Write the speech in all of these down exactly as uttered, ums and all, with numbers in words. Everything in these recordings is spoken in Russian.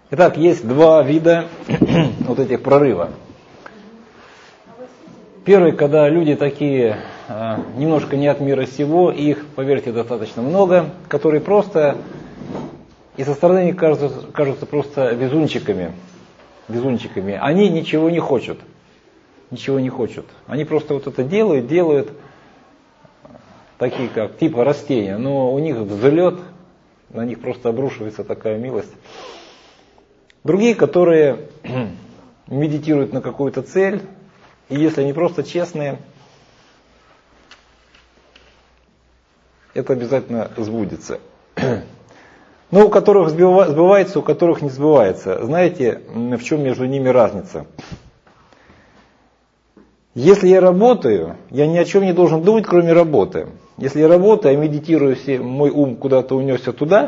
Итак, есть два вида вот этих прорыва. Первый, когда люди такие немножко не от мира сего, их, поверьте, достаточно много, которые просто и со стороны кажутся, кажутся просто везунчиками, везунчиками. Они ничего не хотят, ничего не хотят. Они просто вот это делают, делают, такие как типа растения, но у них взлет, на них просто обрушивается такая милость. Другие, которые медитируют на какую-то цель, и если они просто честные, это обязательно сбудется. Но у которых сбывается, у которых не сбывается. Знаете, в чем между ними разница? Если я работаю, я ни о чем не должен думать, кроме работы. Если я работаю, я медитирую, мой ум куда-то унесся туда,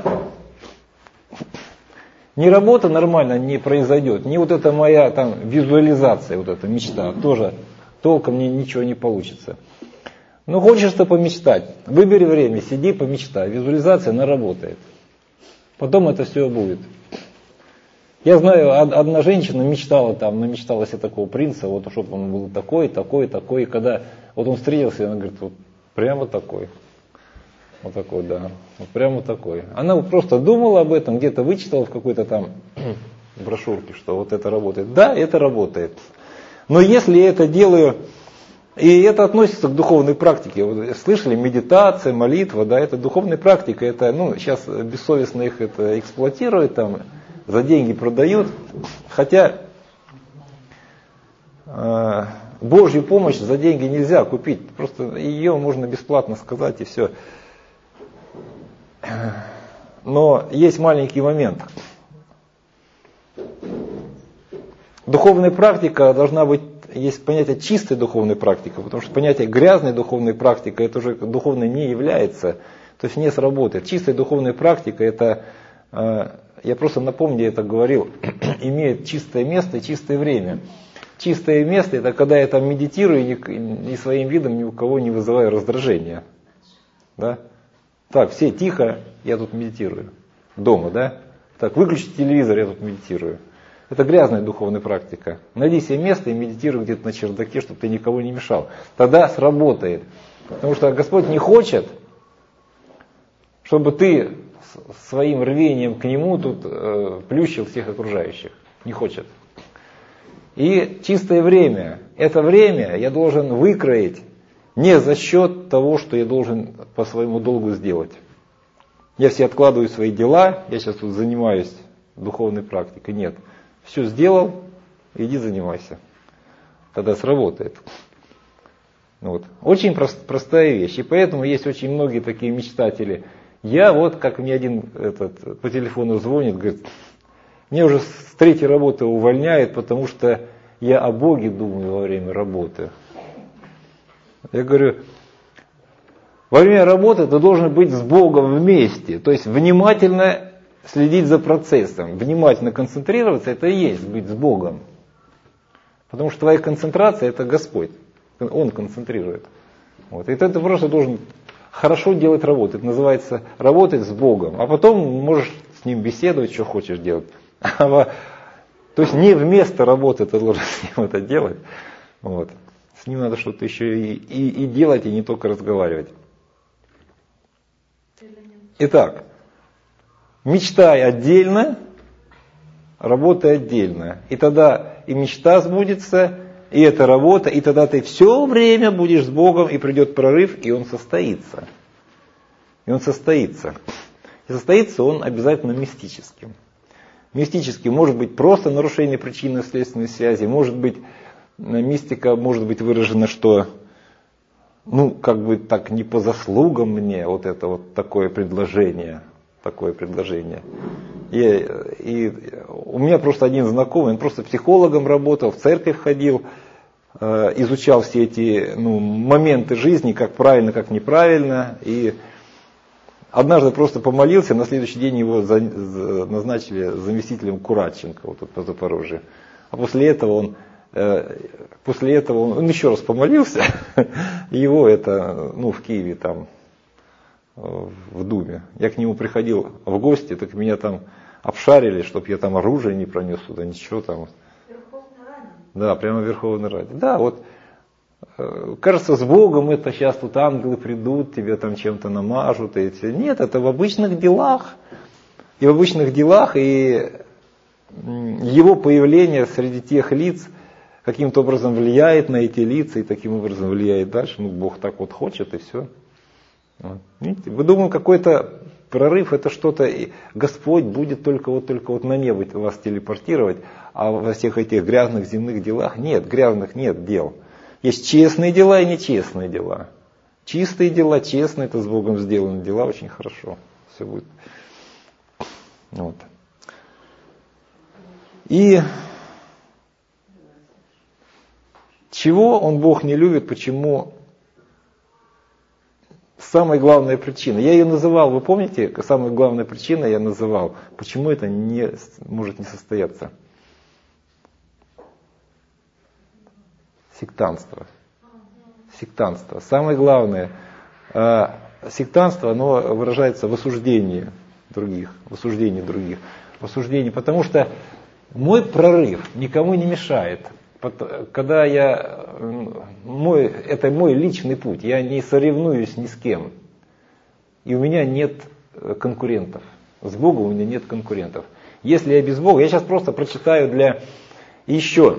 ни работа нормально не произойдет, ни вот эта моя там визуализация, вот эта мечта, тоже толком мне ничего не получится. Ну, хочешь-то помечтать, выбери время, сиди, помечтай. Визуализация, она работает. Потом это все будет. Я знаю, одна женщина мечтала там, намечтала себе такого принца, вот чтобы он был такой, такой, такой. И когда вот он встретился, она говорит, вот прямо такой. Вот такой, да. Вот прямо такой. Она просто думала об этом, где-то вычитала в какой-то там брошюрке, что вот это работает. Да, это работает. Но если я это делаю, и это относится к духовной практике. Вы слышали, медитация, молитва, да, это духовная практика. Это, ну, сейчас бессовестно их это эксплуатируют, там, за деньги продают. Хотя э, Божью помощь за деньги нельзя купить. Просто ее можно бесплатно сказать и все. Но есть маленький момент. Духовная практика должна быть, есть понятие чистой духовной практики, потому что понятие грязной духовной практики, это уже духовной не является, то есть не сработает. Чистая духовная практика, это, я просто напомню, я это говорил, имеет чистое место и чистое время. Чистое место, это когда я там медитирую и ни своим видом ни у кого не вызываю раздражения. Да? Так, все тихо, я тут медитирую. Дома, да? Так, выключи телевизор, я тут медитирую. Это грязная духовная практика. Найди себе место и медитируй где-то на чердаке, чтобы ты никого не мешал. Тогда сработает. Потому что Господь не хочет, чтобы ты своим рвением к Нему тут э, плющил всех окружающих. Не хочет. И чистое время. Это время я должен выкроить не за счет того, что я должен по своему долгу сделать. Я все откладываю свои дела, я сейчас тут занимаюсь духовной практикой. Нет. Все сделал, иди занимайся. Тогда сработает. Вот. Очень прост, простая вещь. И поэтому есть очень многие такие мечтатели. Я вот, как мне один этот, по телефону звонит, говорит, мне уже с третьей работы увольняют, потому что я о Боге думаю во время работы. Я говорю, во время работы ты должен быть с Богом вместе, то есть внимательно следить за процессом, внимательно концентрироваться, это и есть быть с Богом. Потому что твоя концентрация это Господь, Он концентрирует. Вот. И ты просто должен хорошо делать работу, это называется работать с Богом, а потом можешь с Ним беседовать, что хочешь делать. То есть не вместо работы ты должен с Ним это делать. Вот. С Ним надо что-то еще и, и, и делать, и не только разговаривать. Итак, мечтай отдельно, работай отдельно. И тогда и мечта сбудется, и эта работа, и тогда ты все время будешь с Богом, и придет прорыв, и он состоится. И он состоится. И состоится он обязательно мистическим. Мистическим может быть просто нарушение причинно-следственной связи, может быть мистика может быть выражена, что ну как бы так не по заслугам мне вот это вот такое предложение. Такое предложение. И, и у меня просто один знакомый, он просто психологом работал, в церковь ходил, э, изучал все эти ну, моменты жизни, как правильно, как неправильно. И однажды просто помолился, на следующий день его за, за, назначили заместителем Куратченко вот тут по Запорожью. А после этого он, э, после этого он, он еще раз помолился, и его это, ну, в Киеве там, в Думе. Я к нему приходил в гости, так меня там обшарили, чтобы я там оружие не пронес туда, ничего там. Верховной Раде. Да, прямо в Верховной Раде. Да, вот кажется, с Богом это сейчас тут ангелы придут, тебе там чем-то намажут. И все. Нет, это в обычных делах. И в обычных делах, и его появление среди тех лиц каким-то образом влияет на эти лица, и таким образом влияет дальше. Ну, Бог так вот хочет, и все. Вот. Видите? Вы думаете, какой-то прорыв, это что-то, Господь будет только вот, только вот на небо вас телепортировать, а во всех этих грязных земных делах нет, грязных нет дел. Есть честные дела и нечестные дела. Чистые дела, честные, это с Богом сделаны дела, очень хорошо. Все будет. Вот. И чего он, Бог, не любит, почему? Самая главная причина. Я ее называл, вы помните, самая главная причина я называл, почему это не может не состояться. Сектантство. Сектантство. Самое главное, сектантство, оно выражается в осуждении других, в осуждении других, в осуждении, потому что мой прорыв никому не мешает. Когда я, мой, это мой личный путь, я не соревнуюсь ни с кем. И у меня нет конкурентов. С Богом у меня нет конкурентов. Если я без Бога, я сейчас просто прочитаю для еще.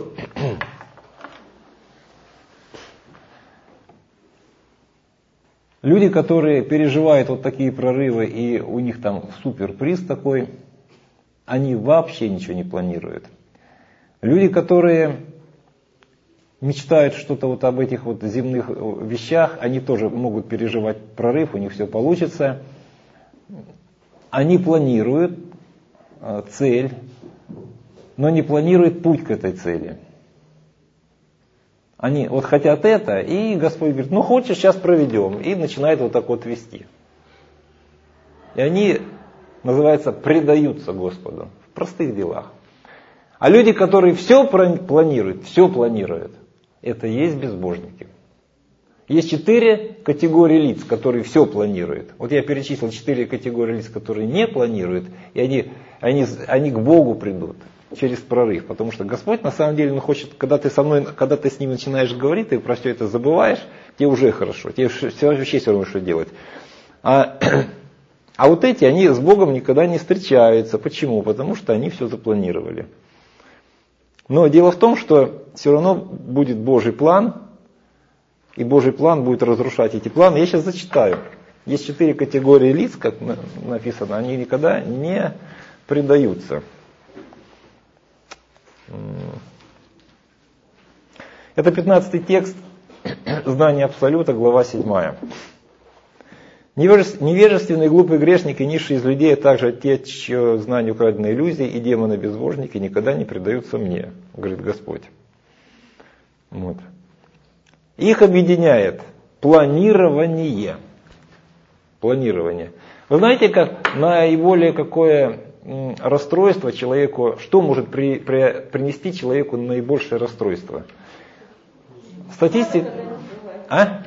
Люди, которые переживают вот такие прорывы, и у них там суперприз такой, они вообще ничего не планируют. Люди, которые мечтают что-то вот об этих вот земных вещах, они тоже могут переживать прорыв, у них все получится. Они планируют цель, но не планируют путь к этой цели. Они вот хотят это, и Господь говорит, ну хочешь, сейчас проведем, и начинает вот так вот вести. И они, называется, предаются Господу в простых делах. А люди, которые все планируют, все планируют, это и есть безбожники. Есть четыре категории лиц, которые все планируют. Вот я перечислил четыре категории лиц, которые не планируют, и они, они, они к Богу придут через прорыв. Потому что Господь на самом деле, он хочет, когда ты со мной, когда ты с ним начинаешь говорить, ты про все это забываешь, тебе уже хорошо, тебе все, вообще все равно, что делать. А, а вот эти, они с Богом никогда не встречаются. Почему? Потому что они все запланировали. Но дело в том, что все равно будет Божий план, и Божий план будет разрушать эти планы. Я сейчас зачитаю. Есть четыре категории лиц, как написано, они никогда не предаются. Это пятнадцатый текст, знание Абсолюта, глава седьмая. Невежественные, глупые грешники, низшие из людей, а также те, чье знание украдено иллюзией, и демоны-безбожники никогда не предаются мне, говорит Господь. Вот. Их объединяет планирование. Планирование. Вы знаете, как наиболее какое расстройство человеку, что может при, при, принести человеку наибольшее расстройство? Статистика. А?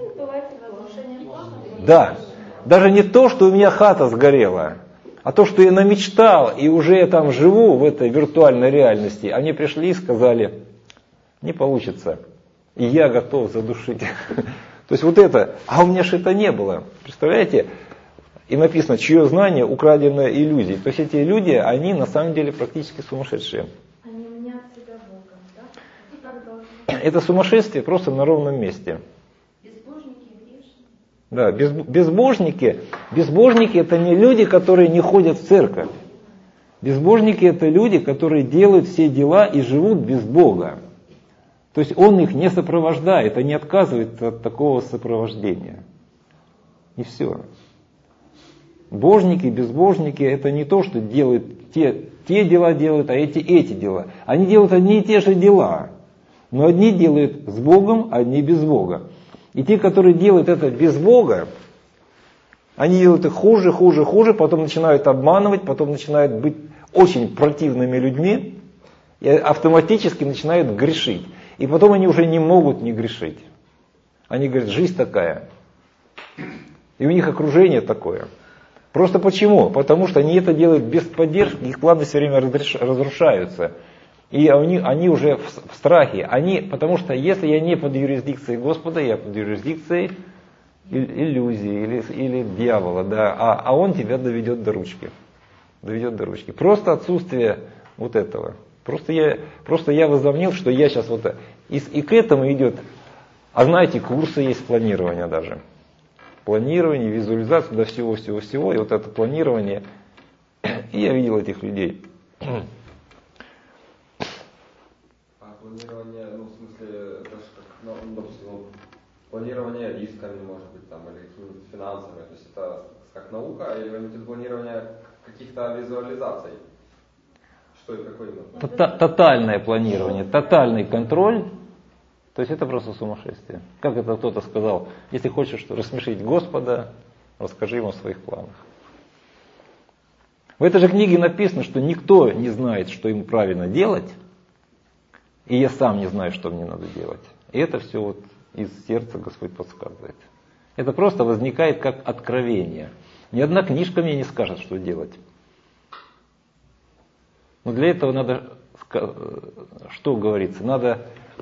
Да. Даже не то, что у меня хата сгорела, а то, что я намечтал и уже я там живу в этой виртуальной реальности. Они пришли и сказали, не получится. И я готов задушить. То есть вот это, а у меня же это не было. Представляете? И написано, чье знание украдено иллюзией. То есть эти люди, они на самом деле практически сумасшедшие. Они мнят себя Богом, да? Это сумасшествие просто на ровном месте. Безбожники и грешники. Да, без, безбожники, безбожники это не люди, которые не ходят в церковь. Безбожники это люди, которые делают все дела и живут без Бога. То есть Он их не сопровождает, а не отказывается от такого сопровождения. И все. Божники, безбожники это не то, что делают те, те дела делают, а эти эти дела. Они делают одни и те же дела. Но одни делают с Богом, а одни без Бога. И те, которые делают это без Бога, они делают их хуже, хуже, хуже, потом начинают обманывать, потом начинают быть очень противными людьми и автоматически начинают грешить. И потом они уже не могут не грешить. Они говорят, жизнь такая. И у них окружение такое. Просто почему? Потому что они это делают без поддержки, их планы все время разрушаются. И они, они уже в, в страхе. Они, потому что если я не под юрисдикцией Господа, я под юрисдикцией иллюзии или, или дьявола, да, а, а он тебя доведет до ручки. Доведет до ручки. Просто отсутствие вот этого. Просто я, просто я возомнил, что я сейчас вот... И, и к этому идет... А знаете, курсы есть планирования даже. Планирование, визуализация, до всего-всего-всего. И вот это планирование... И я видел этих людей. Планирование, ну, в смысле, это же как, ну, допустим, планирование рисками, может быть, там, или какими-то финансами, то есть это как наука, или вы имеете планирование каких-то визуализаций? Что и какое именно? Тотальное планирование, тотальный контроль, то есть это просто сумасшествие. Как это кто-то сказал, если хочешь рассмешить Господа, расскажи ему о своих планах. В этой же книге написано, что никто не знает, что ему правильно делать, и я сам не знаю, что мне надо делать. И это все вот из сердца Господь подсказывает. Это просто возникает как откровение. Ни одна книжка мне не скажет, что делать. Но для этого надо, что говорится, надо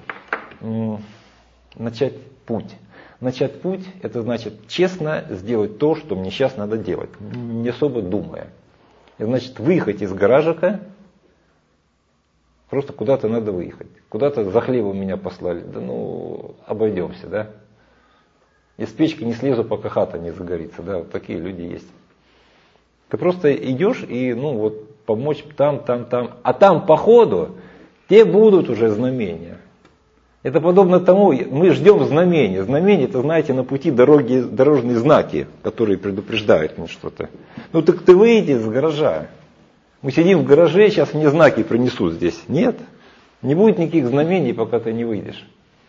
начать путь. Начать путь, это значит честно сделать то, что мне сейчас надо делать, не особо думая. Это значит выехать из гаражика. Просто куда-то надо выехать. Куда-то за хлебом меня послали. Да ну, обойдемся, да. Из печки не слезу, пока хата не загорится. Да, вот такие люди есть. Ты просто идешь и, ну, вот, помочь там, там, там. А там по ходу те будут уже знамения. Это подобно тому, мы ждем знамения. Знамения, это, знаете, на пути дороги, дорожные знаки, которые предупреждают мне что-то. Ну, так ты выйди из гаража. Мы сидим в гараже, сейчас мне знаки принесут здесь. Нет, не будет никаких знамений, пока ты не выйдешь.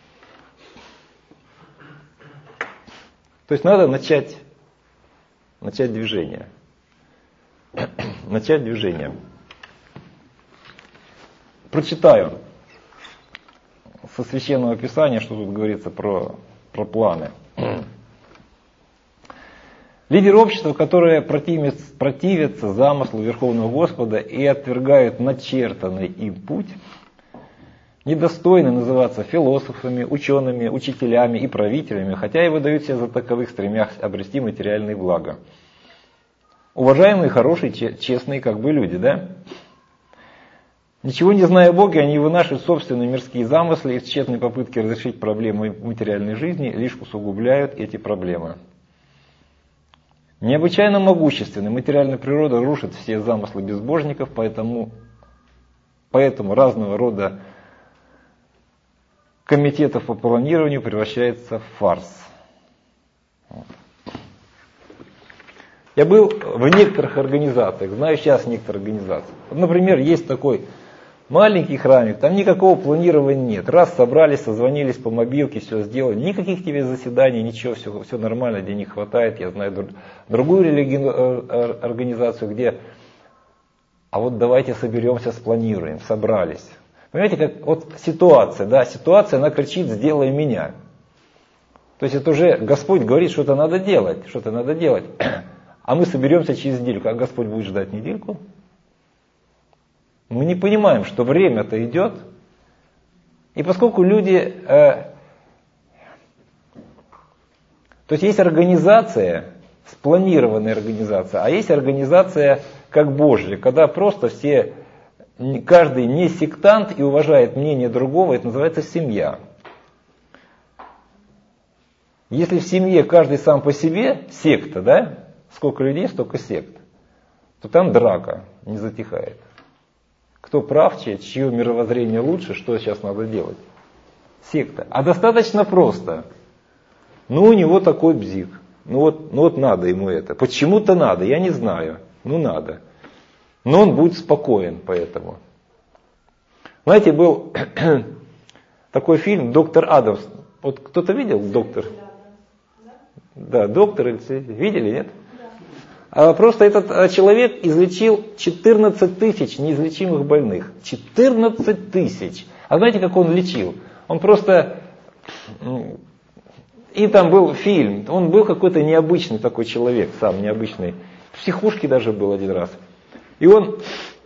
То есть надо начать, начать движение. Начать движение. Прочитаю со Священного Писания, что тут говорится про, про планы. Лидеры общества, которые противятся, противятся замыслу Верховного Господа и отвергают начертанный им путь, недостойны называться философами, учеными, учителями и правителями, хотя и выдают себя за таковых, стремясь обрести материальные блага. Уважаемые, хорошие, честные как бы люди, да? Ничего не зная о Боге, они вынашивают собственные мирские замыслы и в тщетной попытке разрешить проблемы материальной жизни лишь усугубляют эти проблемы. Необычайно могущественная материальная природа рушит все замыслы безбожников, поэтому, поэтому разного рода комитетов по планированию превращается в фарс. Я был в некоторых организациях, знаю сейчас некоторые организации. Вот, например, есть такой маленький храмик, там никакого планирования нет. Раз собрались, созвонились по мобилке, все сделали. Никаких тебе заседаний, ничего, все, все нормально, денег хватает. Я знаю другую религиозную организацию, где, а вот давайте соберемся, спланируем, собрались. Понимаете, как вот ситуация, да, ситуация, она кричит, сделай меня. То есть это уже Господь говорит, что-то надо делать, что-то надо делать. А мы соберемся через недельку, а Господь будет ждать недельку. Мы не понимаем, что время-то идет. И поскольку люди... Э, то есть есть организация, спланированная организация, а есть организация как Божья, когда просто все, каждый не сектант и уважает мнение другого, это называется семья. Если в семье каждый сам по себе, секта, да? Сколько людей, столько сект, то там драка не затихает. Кто прав, чье, чье мировоззрение лучше, что сейчас надо делать? Секта. А достаточно просто. Ну, у него такой бзик. Ну вот, ну вот надо ему это. Почему-то надо, я не знаю. Ну надо. Но он будет спокоен поэтому. Знаете, был такой фильм «Доктор Адамс». Вот кто-то видел «Доктор»? Да, «Доктор». Видели, нет? Просто этот человек излечил четырнадцать тысяч неизлечимых больных. четырнадцать тысяч. А знаете, как он лечил? Он просто... И там был фильм. Он был какой-то необычный такой человек, сам необычный. В психушке даже был один раз. И он,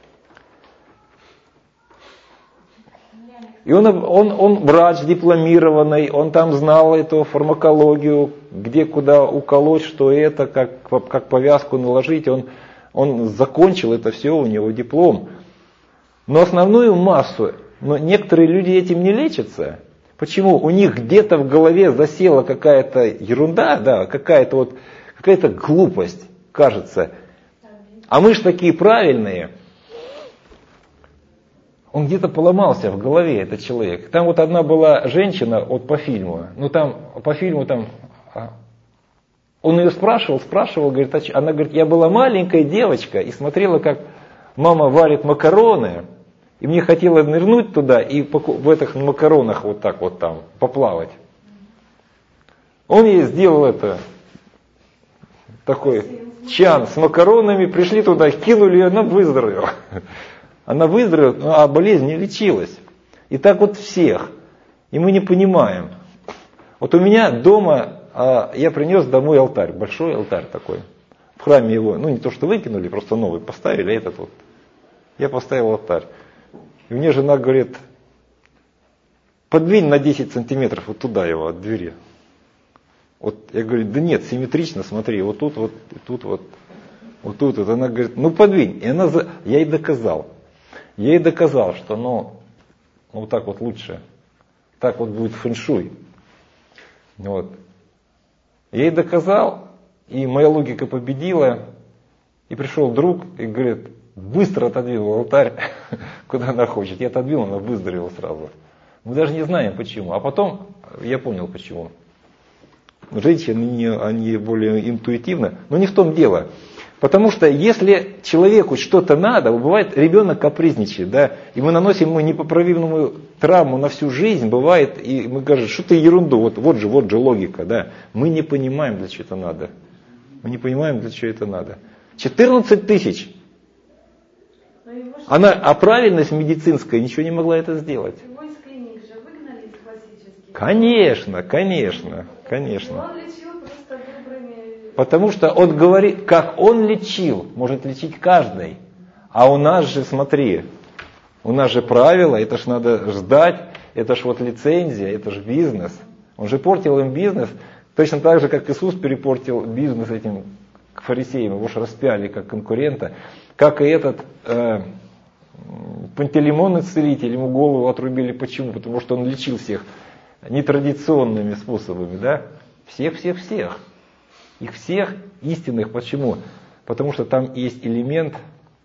и он, он, он врач дипломированный, он там знал эту фармакологию, где куда уколоть, что это, как, как повязку наложить. Он, он закончил это все, у него диплом. Но основную массу, но некоторые люди этим не лечатся. Почему? У них где-то в голове засела какая-то ерунда, да, какая-то вот, какая-то глупость, кажется. А мы ж такие правильные. Он где-то поломался в голове, этот человек. Там вот одна была женщина, вот по фильму, ну там, по фильму там, он ее спрашивал, спрашивал, говорит, а она говорит, я была маленькая девочка и смотрела, как мама варит макароны, и мне хотелось нырнуть туда и в этих макаронах вот так вот там поплавать. Он ей сделал это, такой чан с макаронами, пришли туда, кинули ее, она выздоровела. Она выздоровела, а болезнь не лечилась. И так вот всех. И мы не понимаем. Вот у меня дома, я принес домой алтарь, большой алтарь такой. В храме его, ну не то что выкинули, просто новый поставили, а этот вот. Я поставил алтарь. И мне жена говорит, подвинь на десять сантиметров вот туда его от двери. Вот я говорю, да нет, симметрично, смотри, вот тут вот, и тут вот, вот тут вот. Она говорит, ну подвинь. И она, за... я ей доказал. Я ей доказал, что ну, ну вот так вот лучше. Так вот будет фэншуй. Вот. Я ей доказал, и моя логика победила. И пришел друг и говорит, быстро отодвинул алтарь, куда она хочет. Я отодвинул, она выздоровела сразу. Мы даже не знаем почему. А потом я понял почему. Женщины, они более интуитивны. Но не в том дело. Потому что если человеку что-то надо, бывает ребенок капризничает, да, и мы наносим ему непоправимую травму на всю жизнь, бывает, и мы говорим, что ты ерунду, вот, вот же, вот же логика, да. Мы не понимаем, для чего это надо. Мы не понимаем, для чего это надо. четырнадцать тысяч. Она, а правильность медицинская ничего не могла это сделать. Его из клиник же выгнали из классических. Конечно, конечно, конечно. Он лечил просто добрыми. Потому что он говорит, как он лечил, может лечить каждый. А у нас же, смотри, у нас же правила, это ж надо ждать, это ж вот лицензия, это ж бизнес. Он же портил им бизнес, точно так же, как Иисус перепортил бизнес этим фарисеям, его же распяли как конкурента. Как и этот э, Пантелеймон исцелитель, ему голову отрубили. Почему? Потому что он лечил всех нетрадиционными способами, да? Всех-всех-всех. Их всех истинных. Почему? Потому что там есть элемент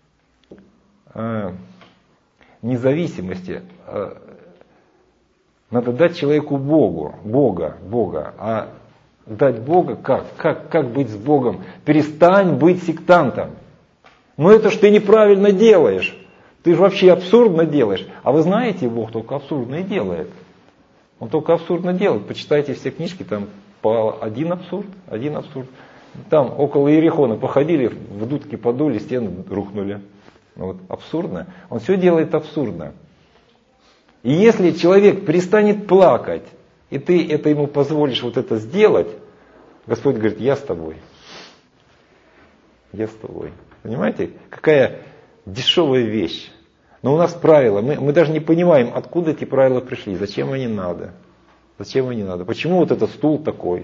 э, независимости. Э, надо дать человеку Богу, Бога, Бога. А дать Бога как? Как, как быть с Богом? Перестань быть сектантом. Но это ж ты неправильно делаешь. Ты же вообще абсурдно делаешь. А вы знаете, Бог только абсурдно и делает. Он только абсурдно делает. Почитайте все книжки, там по один абсурд, один абсурд. Там около Иерихона походили, в дудки подули, стены рухнули. Вот, абсурдно. Он все делает абсурдно. И если человек перестанет плакать, и ты это ему позволишь вот это сделать, Господь говорит, я с тобой. Я с тобой. Понимаете, какая дешевая вещь. Но у нас правила, мы, мы даже не понимаем, откуда эти правила пришли, зачем они надо. Зачем они надо? Почему вот этот стул такой?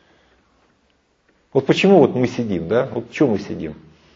Вот почему вот мы сидим, да? Вот что мы сидим?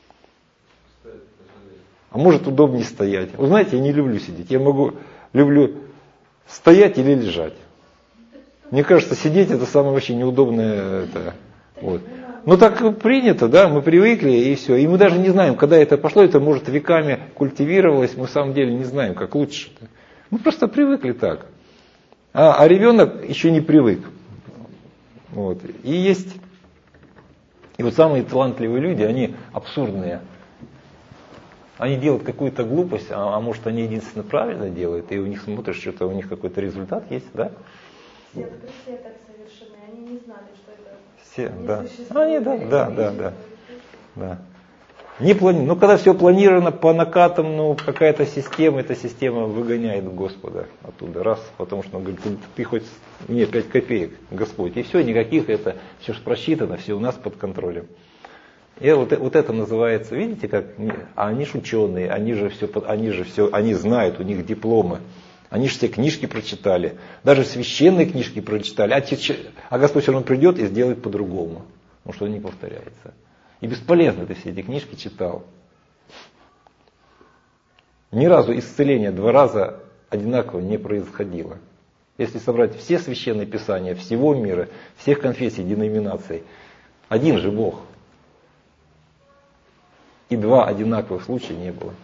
А может удобнее стоять. Вы знаете, я не люблю сидеть. Я могу, люблю стоять или лежать. Мне кажется, сидеть это самое вообще неудобное. Это, вот. Ну так принято, да, мы привыкли и все. И мы даже не знаем, когда это пошло, это может веками культивировалось, мы в самом деле не знаем, как лучше. Мы просто привыкли так. А, а ребенок еще не привык. Вот. И есть, и вот самые талантливые люди, они абсурдные. Они делают какую-то глупость, а, а может они единственно правильно делают, и у них смотришь, что-то у них какой-то результат есть, да? Все открытия так совершены, они не знали, что это все, не да. существует. Они, да, да, да, да, да. Не плани... Ну, когда все планировано по накатам, ну, какая-то система, эта система выгоняет Господа оттуда, раз, потому что он говорит, ты, ты хоть мне пять копеек, Господь, и все, никаких, это все же просчитано, все у нас под контролем. И вот, вот это называется, видите, как, а они же ученые, они же все, они же все, они знают, у них дипломы. Они же все книжки прочитали, даже священные книжки прочитали, а, те, а Господь все равно придет и сделает по-другому, потому что он не повторяется. И бесполезно ты все эти книжки читал. Ни разу исцеление два раза одинаково не происходило. Если собрать все священные писания всего мира, всех конфессий, деноминаций, один же Бог. И два одинаковых случая не было.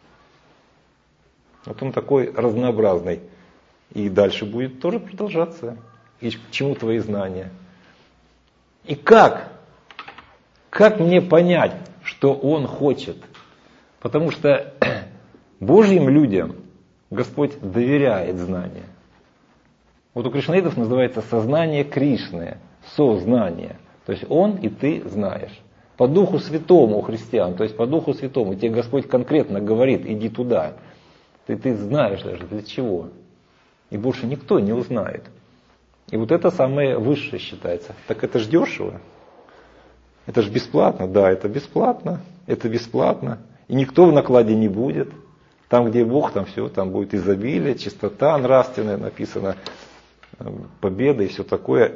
Вот он такой разнообразный. И дальше будет тоже продолжаться. И к чему твои знания? И как? Как мне понять, что он хочет? Потому что Божьим людям Господь доверяет знания. Вот у кришнаитов называется сознание Кришны, сознание. То есть он и ты знаешь. По Духу Святому у христиан, то есть по Духу Святому, тебе Господь конкретно говорит, иди туда. Ты, ты знаешь даже для чего. И больше никто не узнает. И вот это самое высшее считается. Так это ж дешево. Это же бесплатно. Да, это бесплатно. Это бесплатно. И никто в накладе не будет. Там, где Бог, там все, там будет изобилие, чистота нравственная, написано, победа и все такое.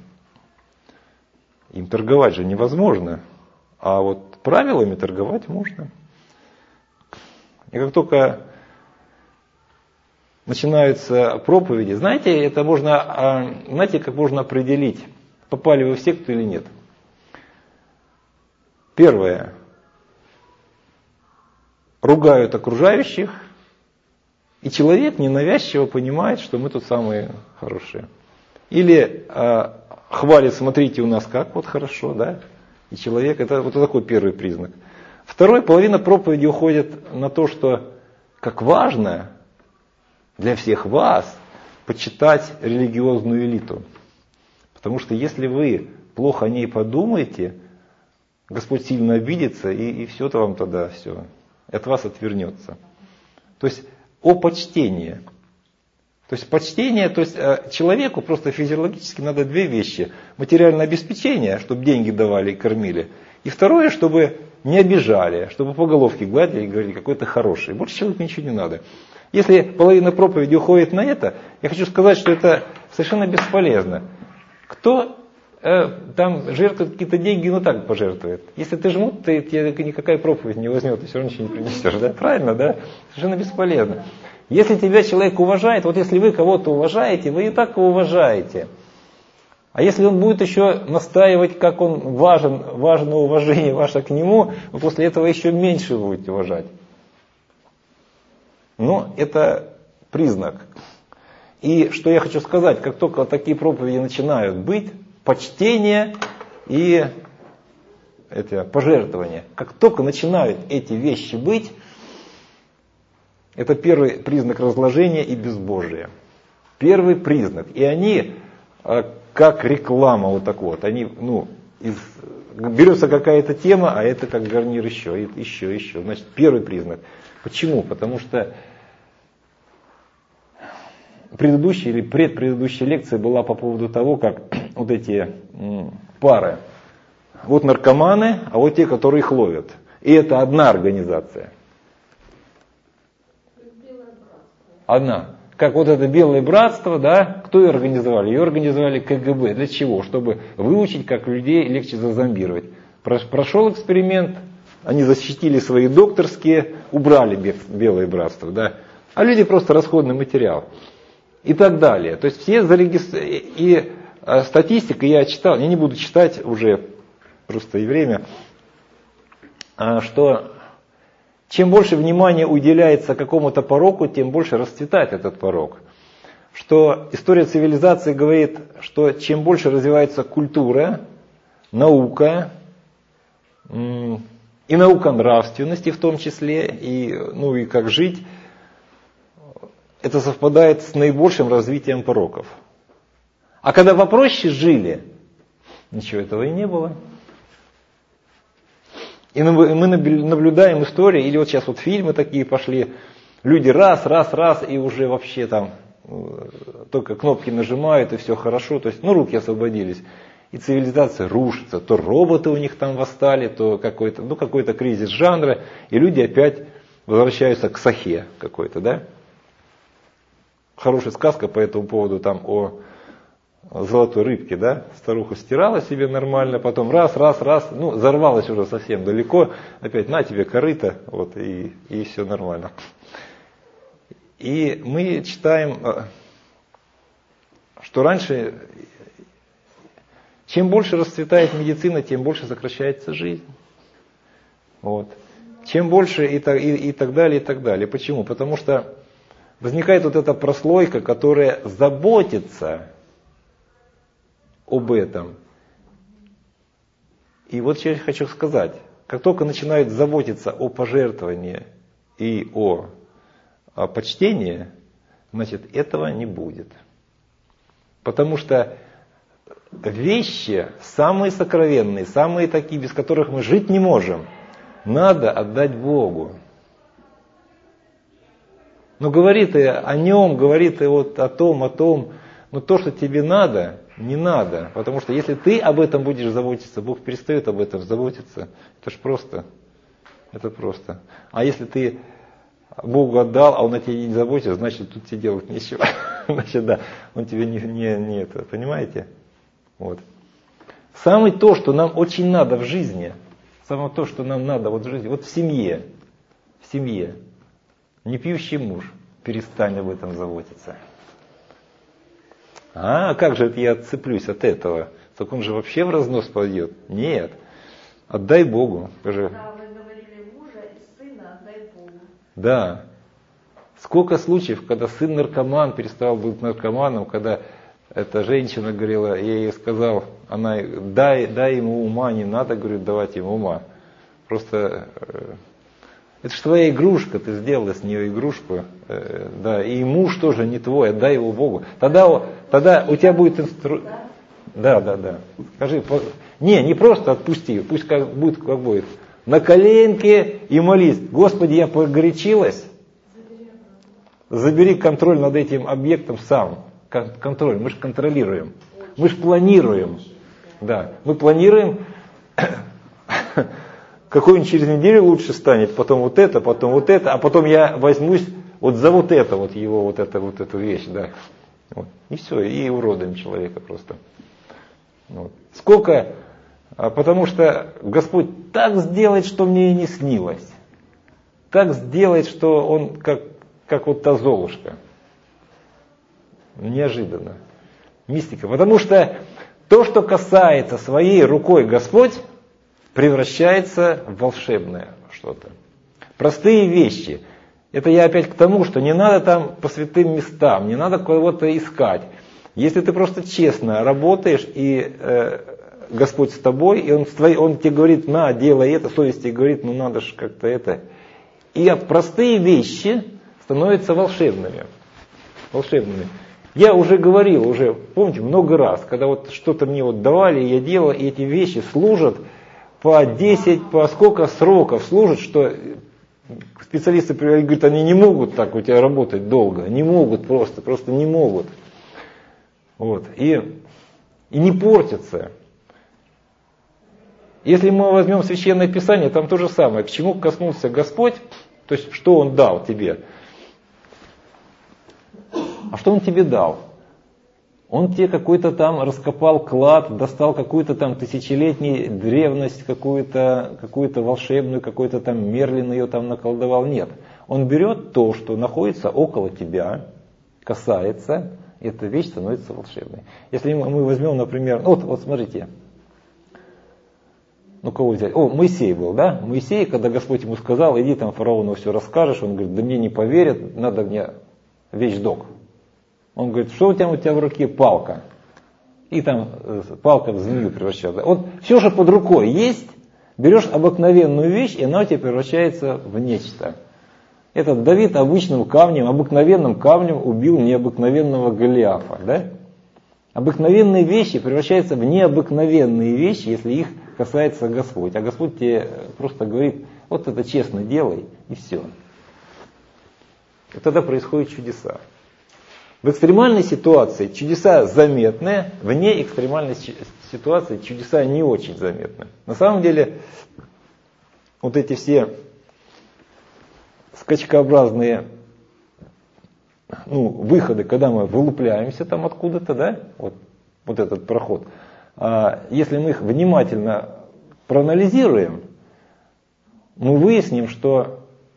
Им торговать же невозможно. А вот правилами торговать можно. И как только начинаются проповеди, знаете, это можно, знаете, как можно определить, попали вы в секту или нет. Первое. Ругают окружающих, и человек ненавязчиво понимает, что мы тут самые хорошие. Или э, хвалит, смотрите, у нас как вот хорошо, да? И человек, это вот такой первый признак. Второй, половина проповеди уходит на то, что как важно для всех вас почитать религиозную элиту. Потому что если вы плохо о ней подумаете, Господь сильно обидится, и, и все-то вам тогда все, от вас отвернется. То есть о почтении. То есть почтение, то есть человеку просто физиологически надо две вещи. Материальное обеспечение, чтобы деньги давали и кормили. И второе, чтобы не обижали, чтобы по головке гладили и говорили, какой ты хороший. Больше человеку ничего не надо. Если половина проповеди уходит на это, я хочу сказать, что это совершенно бесполезно. Кто э, там жертвует какие-то деньги, ну так пожертвует. Если ты жмут, ты, тебе никакая проповедь не возьмет, ты все равно ничего не принесешь. Да? Правильно, да? Совершенно бесполезно. Если тебя человек уважает, вот если вы кого-то уважаете, вы и так его уважаете. А если он будет еще настаивать, как он важен, важно уважение ваше к нему, вы после этого еще меньше будете уважать. Но это признак. И что я хочу сказать, как только такие проповеди начинают быть, почтение и это, пожертвование, как только начинают эти вещи быть, это первый признак разложения и безбожия. Первый признак. И они, как реклама, вот так вот, они, ну, из, берется какая-то тема, а это как гарнир еще, и еще, еще. Значит, первый признак. Почему? Потому что предыдущая или предпредыдущая лекция была по поводу того, как вот эти пары. Вот наркоманы, а вот те, которые их ловят. И это одна организация. Одна. Как вот это Белое Братство, да, кто ее организовали? Ее организовали ка гэ бэ. Для чего? Чтобы выучить, как людей легче зазомбировать. Прошел эксперимент, они защитили свои докторские, убрали Белое Братство, да. А люди просто расходный материал. И так далее. То есть все зарегистрировали. И статистика я читал, я не буду читать уже, просто и время, что чем больше внимания уделяется какому-то пороку, тем больше расцветает этот порок. Что история цивилизации говорит, что чем больше развивается культура, наука, и наука нравственности в том числе, и, ну и как жить, это совпадает с наибольшим развитием пороков. А когда попроще жили, ничего этого и не было. И мы наблюдаем истории, или вот сейчас вот фильмы такие пошли, люди раз, раз, раз, и уже вообще там только кнопки нажимают, и все хорошо, то есть, ну, руки освободились. и цивилизация рушится. То роботы у них там восстали, то какой-то, ну, какой-то кризис жанра, и люди опять возвращаются к сахе какой-то, да? Хорошая сказка по этому поводу там о золотой рыбке, да? Старуха стирала себе нормально, потом раз, раз, раз, ну, взорвалась уже совсем далеко, опять на тебе корыто, вот, и, и все нормально. И мы читаем, что раньше, чем больше расцветает медицина, тем больше сокращается жизнь. Вот. Чем больше и так, и, и так далее, и так далее. Почему? Потому что возникает вот эта прослойка, которая заботится об этом. И вот что я хочу сказать. Как только начинают заботиться о пожертвовании и о, о почтении, значит, этого не будет. Потому что вещи самые сокровенные, самые такие, без которых мы жить не можем, надо отдать Богу. Но говори ты о нем, говори ты вот о том, о том, но то, что тебе надо, не надо. Потому что если ты об этом будешь заботиться, Бог перестает об этом заботиться. Это ж просто. Это просто. А если ты Богу отдал, а Он о тебе не заботится, значит, тут тебе делать нечего. Значит, да, Он тебе не, не, не это, понимаете? Вот. Самое то, что нам очень надо в жизни, самое то, что нам надо вот в жизни, вот в семье, в семье, не пьющий муж, перестань об этом заботиться. А как же это я отцеплюсь от этого? Так он же вообще в разнос пойдет. Нет, отдай Богу. Скажи. Да, вы говорили мужа и сына отдай Богу. Да. Сколько случаев, когда сын наркоман перестал быть наркоманом, когда эта женщина говорила, я ей сказал, она, дай, дай ему ума, не надо, говорит, давать ему ума. Просто, э, это же твоя игрушка, ты сделала с нее игрушку, э, да, и муж тоже не твой, отдай его Богу. Тогда, тогда у тебя будет инструмент. Да, да, да. Скажи, не, не просто отпусти, пусть как будет, как будет. На коленке и молись. Господи, я погорячилась. Забери контроль над этим объектом сам. Контроль, мы же контролируем. Мы же планируем. Да, мы планируем, какой-нибудь через неделю лучше станет, потом вот это, потом вот это, а потом я возьмусь вот за вот это, вот его, вот это, вот эту вещь, да. Вот. И все, и уродуем человека просто. Вот. Сколько, потому что Господь так сделает, что мне и не снилось. Так сделает, что Он как, как вот та Золушка. Неожиданно. Мистика. Потому что то, что касается своей рукой Господь, превращается в волшебное что-то. Простые вещи. Это я опять к тому, что не надо там по святым местам, не надо кого-то искать. Если ты просто честно работаешь, и э, Господь с тобой, и он, твоей, он тебе говорит, на, делай это, совесть тебе говорит, ну надо же как-то это. И простые вещи становятся волшебными. Волшебными. Я уже говорил, уже, помните, много раз, когда вот что-то мне вот давали, я делал, и эти вещи служат по десять, по сколько сроков служат, что специалисты говорят, они не могут так у тебя работать долго, не могут просто, просто не могут. Вот. И, и не портятся. Если мы возьмем Священное Писание, там то же самое, к чему коснулся Господь, то есть что Он дал тебе. А что Он тебе дал? Он тебе какой-то там раскопал клад, достал какую-то там тысячелетнюю древность, какую-то, какую-то волшебную, какой-то там Мерлин ее там наколдовал. Нет. Он берет то, что находится около тебя, касается, и эта вещь становится волшебной. Если мы возьмем, например, вот, вот смотрите, ну кого взять? О, Моисей был, да? Моисей, когда Господь ему сказал, иди там фараону все расскажешь, он говорит, да мне не поверят, надо мне вещдок. Он говорит, что у тебя, у тебя в руке? Палка. И там палка в змею превращается. Вот все же под рукой есть, берешь обыкновенную вещь, и она у тебя превращается в нечто. Этот Давид обычным камнем, обыкновенным камнем убил необыкновенного Голиафа. Да? Обыкновенные вещи превращаются в необыкновенные вещи, если их касается Господь. А Господь тебе просто говорит, вот это честно делай, и все. И тогда происходят чудеса. В экстремальной ситуации чудеса заметны, вне экстремальной ситуации чудеса не очень заметны. На самом деле, вот эти все скачкообразные ну, выходы, когда мы вылупляемся там откуда-то, да, вот, вот этот проход, а если мы их внимательно проанализируем, мы выясним, что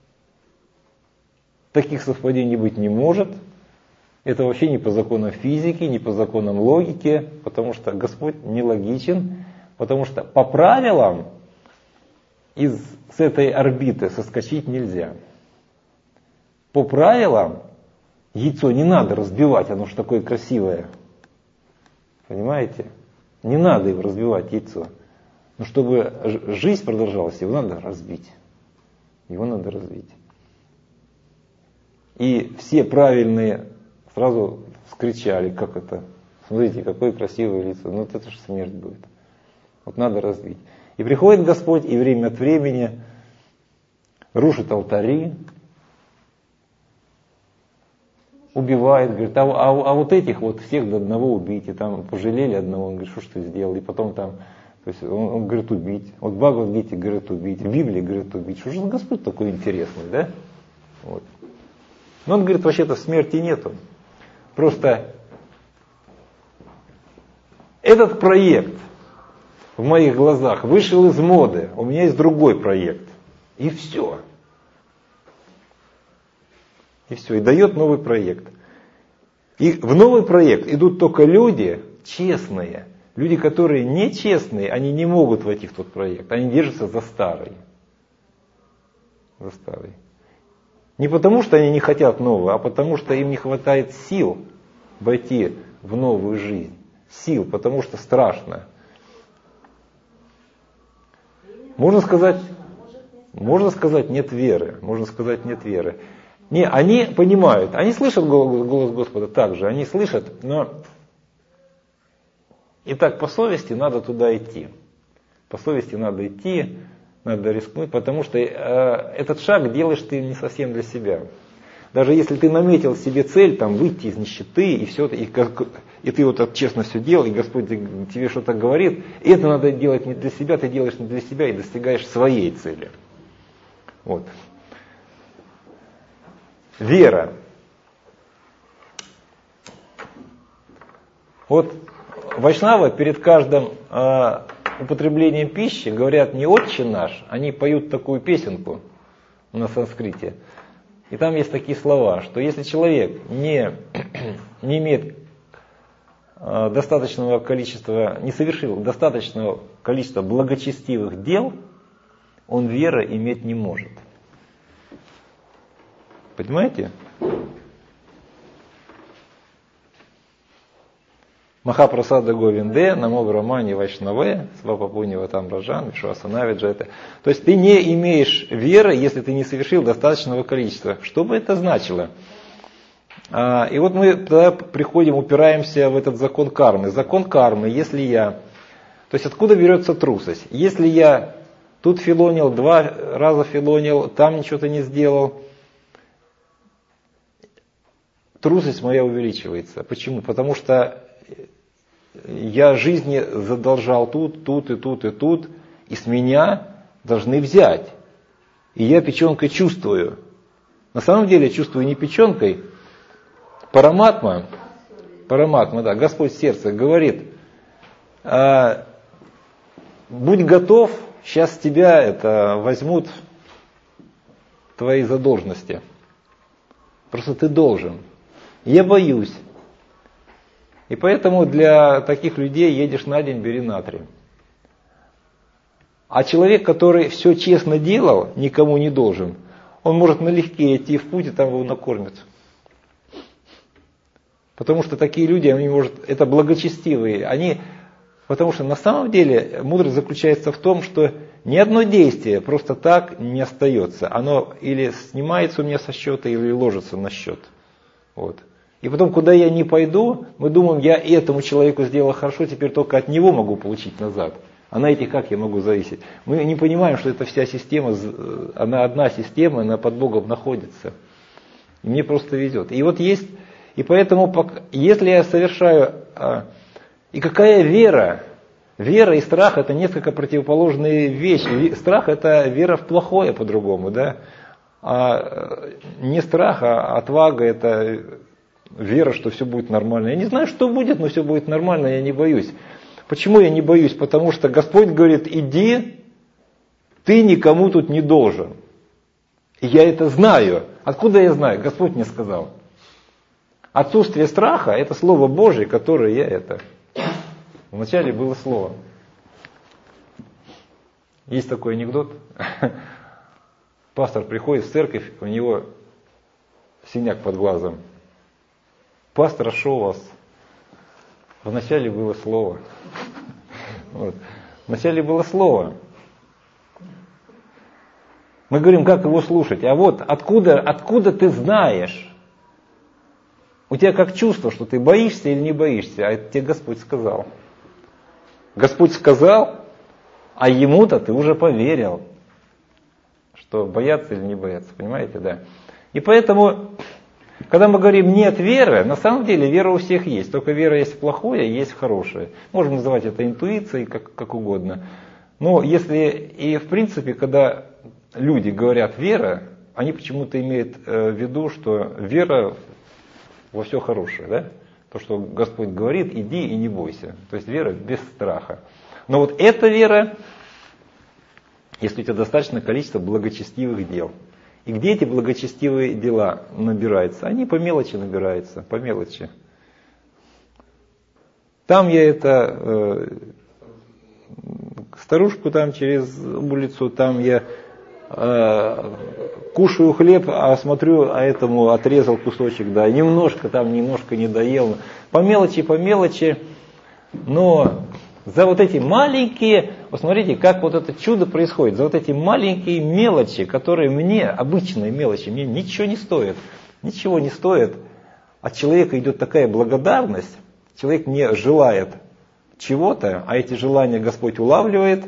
таких совпадений быть не может. Это вообще не по законам физики, не по законам логики, потому что Господь не логичен, потому что по правилам из, с этой орбиты соскочить нельзя. По правилам яйцо не надо разбивать, оно же такое красивое. Понимаете? Не надо его разбивать, яйцо. Но чтобы жизнь продолжалась, его надо разбить. Его надо разбить. И все правильные сразу вскричали, как это. Смотрите, какое красивое лицо. Ну вот это же смерть будет. Вот надо разбить. И приходит Господь, и время от времени рушит алтари, убивает, говорит, а, а, а вот этих вот всех до одного убить. И там пожалели одного, он говорит, что ж ты сделал. И потом там, то есть он, он говорит убить. Вот в Бхагавад-гите говорит убить, в Библии говорит убить. Что же за Господь такой интересный, да? Вот. Но он говорит, вообще-то смерти нету. Просто этот проект в моих глазах вышел из моды. У меня есть другой проект. И все. И все. И дает новый проект. И в новый проект идут только люди честные. Люди, которые нечестные, они не могут войти в тот проект. Они держатся за старый. За старый. Не потому, что они не хотят нового, а потому, что им не хватает сил войти в новую жизнь. Сил, потому что страшно. Можно сказать, можно сказать, нет веры. Можно сказать, нет веры. Не, они понимают, они слышат голос, голос Господа также, они слышат, но и так по совести надо туда идти. По совести надо идти. Надо рискнуть, потому что э, этот шаг делаешь ты не совсем для себя. Даже если ты наметил себе цель, там, выйти из нищеты, и все, и, и ты вот так честно все делал, и Господь тебе что-то говорит, это надо делать не для себя, ты делаешь не для себя и достигаешь своей цели. Вот. Вера. Вот вайшнавы перед каждым э, употреблением пищи говорят не «Отче наш», они поют такую песенку на санскрите. И там есть такие слова, что если человек не, не имеет э, достаточного количества, не совершил достаточного количества благочестивых дел, он веры иметь не может. Понимаете? Махапрасада Говинде, Намо Брамани Вайшнаве, Свапапунива там Раджан, Вишвасанавиджа. То есть ты не имеешь веры, если ты не совершил достаточного количества. Что бы это значило? А, и вот мы тогда приходим, упираемся в этот закон кармы. Закон кармы, если я... То есть откуда берется трусость? Если я тут филонил, два раза филонил, там ничего-то не сделал, трусость моя увеличивается. Почему? Потому что я жизни задолжал тут, тут и тут и тут, и с меня должны взять. И я печенкой чувствую. На самом деле чувствую не печенкой. Параматма, параматма, да, Господь в сердце говорит, а, будь готов, сейчас тебя это возьмут твои задолженности. Просто ты должен. Я боюсь. И поэтому для таких людей едешь на день, бери натрий. А человек, который все честно делал, никому не должен, он может налегке идти в путь, и там его накормят. Потому что такие люди, они, может, это благочестивые, они, потому что на самом деле мудрость заключается в том, что ни одно действие просто так не остается. Оно или снимается у меня со счета, или ложится на счет. Вот. И потом, куда я не пойду, мы думаем, я этому человеку сделал хорошо, теперь только от него могу получить назад. А на этих как я могу зависеть? Мы не понимаем, что эта вся система, она одна система, она под Богом находится. И мне просто везет. И вот есть, и поэтому, если я совершаю, и какая вера, Вера и страх — это несколько противоположные вещи. Страх — это вера в плохое по-другому, да? А не страх, а отвага — это вера, что все будет нормально. Я не знаю, что будет, но все будет нормально, я не боюсь. Почему я не боюсь? Потому что Господь говорит: иди, ты никому тут не должен. И я это знаю. Откуда я знаю? Господь мне сказал. Отсутствие страха — это Слово Божье, которое я это. Вначале было Слово. Есть такой анекдот. Пастор приходит в церковь, у него синяк под глазом. Пастор, а шо у вас? Вначале было Слово. Вот. Вначале было Слово. Мы говорим, как его слушать. А вот откуда, откуда ты знаешь? У тебя как чувство, что ты боишься или не боишься? А это тебе Господь сказал. Господь сказал, а ему-то ты уже поверил, что бояться или не бояться. Понимаете, да? И поэтому, когда мы говорим нет веры, на самом деле вера у всех есть. Только вера есть в плохое, есть в хорошее. Можем называть это интуицией, как, как угодно. Но если и в принципе, когда люди говорят вера, они почему-то имеют в виду, что вера во все хорошее, да? То, что Господь говорит, иди и не бойся. То есть вера без страха. Но вот эта вера, если у тебя достаточное количество благочестивых дел. И где эти благочестивые дела набираются? Они по мелочи набираются, по мелочи. Там я это, э, старушку там через улицу, там я э, кушаю хлеб, а смотрю, а этому отрезал кусочек, да, немножко там, немножко не доел. По мелочи, по мелочи, но за вот эти маленькие, посмотрите, как вот это чудо происходит, за вот эти маленькие мелочи, которые мне, обычные мелочи, мне ничего не стоят, ничего не стоят, от человека идет такая благодарность, человек не желает чего-то, а эти желания Господь улавливает.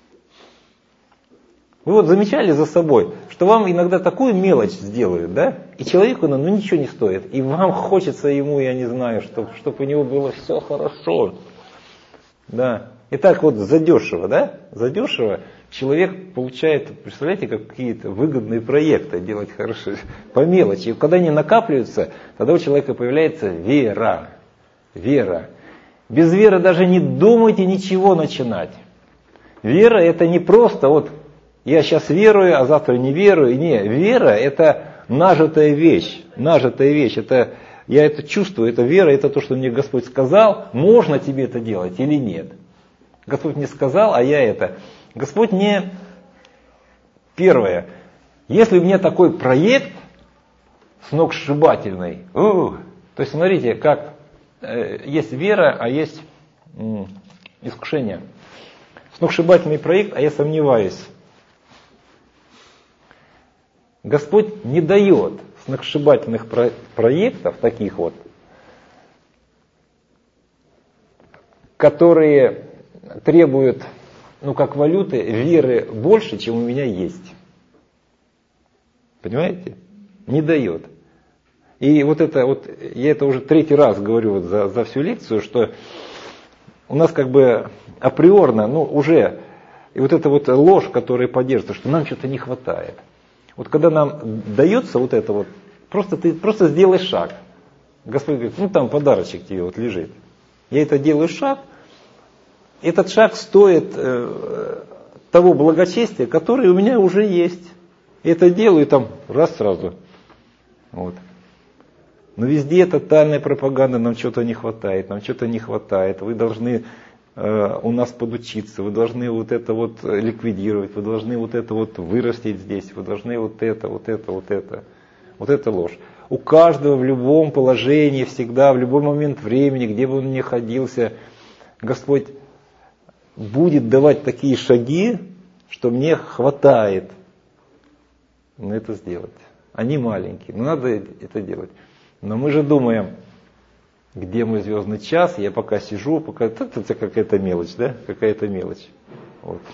Вы вот замечали за собой, что вам иногда такую мелочь сделают, да? И человеку ну, ничего не стоит. И вам хочется ему, я не знаю, чтобы, чтобы у него было все хорошо. Да. И так вот задешево, да? Задешево человек получает, представляете, какие-то выгодные проекты делать хорошо. По мелочи. И когда они накапливаются, тогда у человека появляется вера. Вера. Без веры даже не думайте ничего начинать. Вера — это не просто вот я сейчас верую, а завтра не верую. Не, вера — это нажитая вещь. Нажитая вещь. Это, я это чувствую, это вера, это то, что мне Господь сказал. Можно тебе это делать или нет? Господь мне сказал, а я это. Господь мне... Первое. Если у меня такой проект сногсшибательный, ух, то есть смотрите, как э, есть вера, а есть м, искушение. Сногсшибательный проект, а я сомневаюсь. Господь не дает сногсшибательных про- проектов, таких вот, которые требуют, ну как валюты, веры больше, чем у меня есть. Понимаете? Не дает. И вот это вот, я это уже третий раз говорю вот за, за всю лекцию, что у нас как бы априорно, ну уже, и вот эта вот ложь, которая поддерживается, что нам что-то не хватает. Вот когда нам дается вот это вот, просто ты просто сделай шаг. Господь говорит, ну там подарочек тебе вот лежит. Я это делаю шаг. Этот шаг стоит э, того благочестия, которое у меня уже есть. Я это делаю там раз сразу. Вот. Но везде тотальная пропаганда, нам что-то не хватает, нам что-то не хватает. Вы должны э, у нас подучиться, вы должны вот это вот ликвидировать, вы должны вот это вот вырастить здесь, вы должны вот это, вот это, вот это. Вот это ложь. У каждого в любом положении, всегда, в любой момент времени, где бы он ни находился, Господь будет давать такие шаги, что мне хватает на это сделать. Они маленькие, но надо это делать. Но мы же думаем, где мой звездный час, я пока сижу, пока это, это какая-то мелочь, да? Какая-то мелочь. Вот.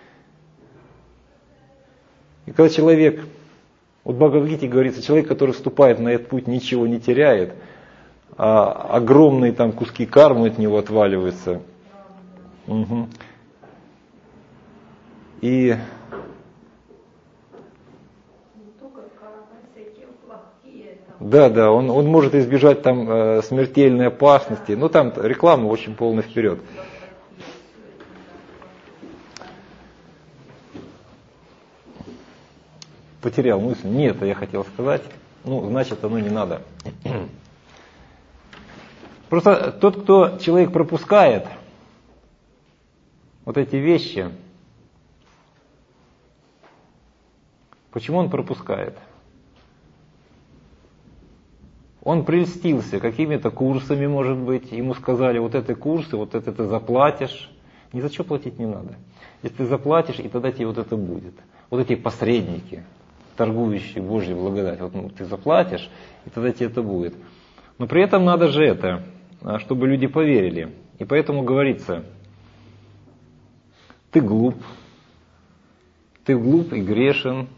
И когда человек, вот в Бхагавад-гите говорится, человек, который вступает на этот путь, ничего не теряет, а огромные там куски кармы от него отваливаются. Угу. И да, да, он, он может избежать там э, смертельной опасности. Ну там реклама очень полная вперед. Потерял мысль. Не это я хотел сказать. Ну, значит, оно не надо. Просто тот, кто человек пропускает вот эти вещи, почему он пропускает? Он прельстился какими-то курсами, может быть, ему сказали, вот это курсы, вот это ты заплатишь. Ни за что платить не надо. Если ты заплатишь, и тогда тебе вот это будет. Вот эти посредники, торгующие Божьей благодать, вот ну, ты заплатишь, и тогда тебе это будет. Но при этом надо же это, чтобы люди поверили. И поэтому говорится, ты глуп, ты глуп и грешен.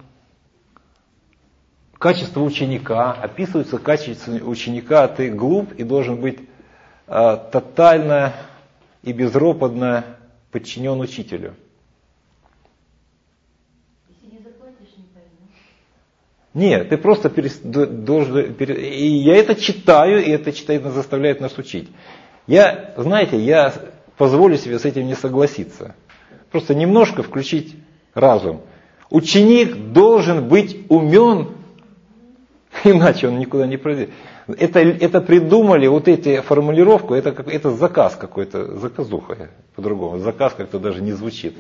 Качество ученика, описывается качество ученика, ты глуп и должен быть а, тотально и безропотно подчинен учителю. Если не заплатишь, не поймешь. Нет, ты просто перес, должен... Перес, и я это читаю, и это читает, заставляет нас учить. Я, знаете, я позволю себе с этим не согласиться. Просто немножко включить разум. Ученик должен быть умен, иначе он никуда не пройдет. Это, это придумали, вот эти формулировку, это, как, это заказ какой-то, заказуха, по-другому. Заказ как-то даже не звучит.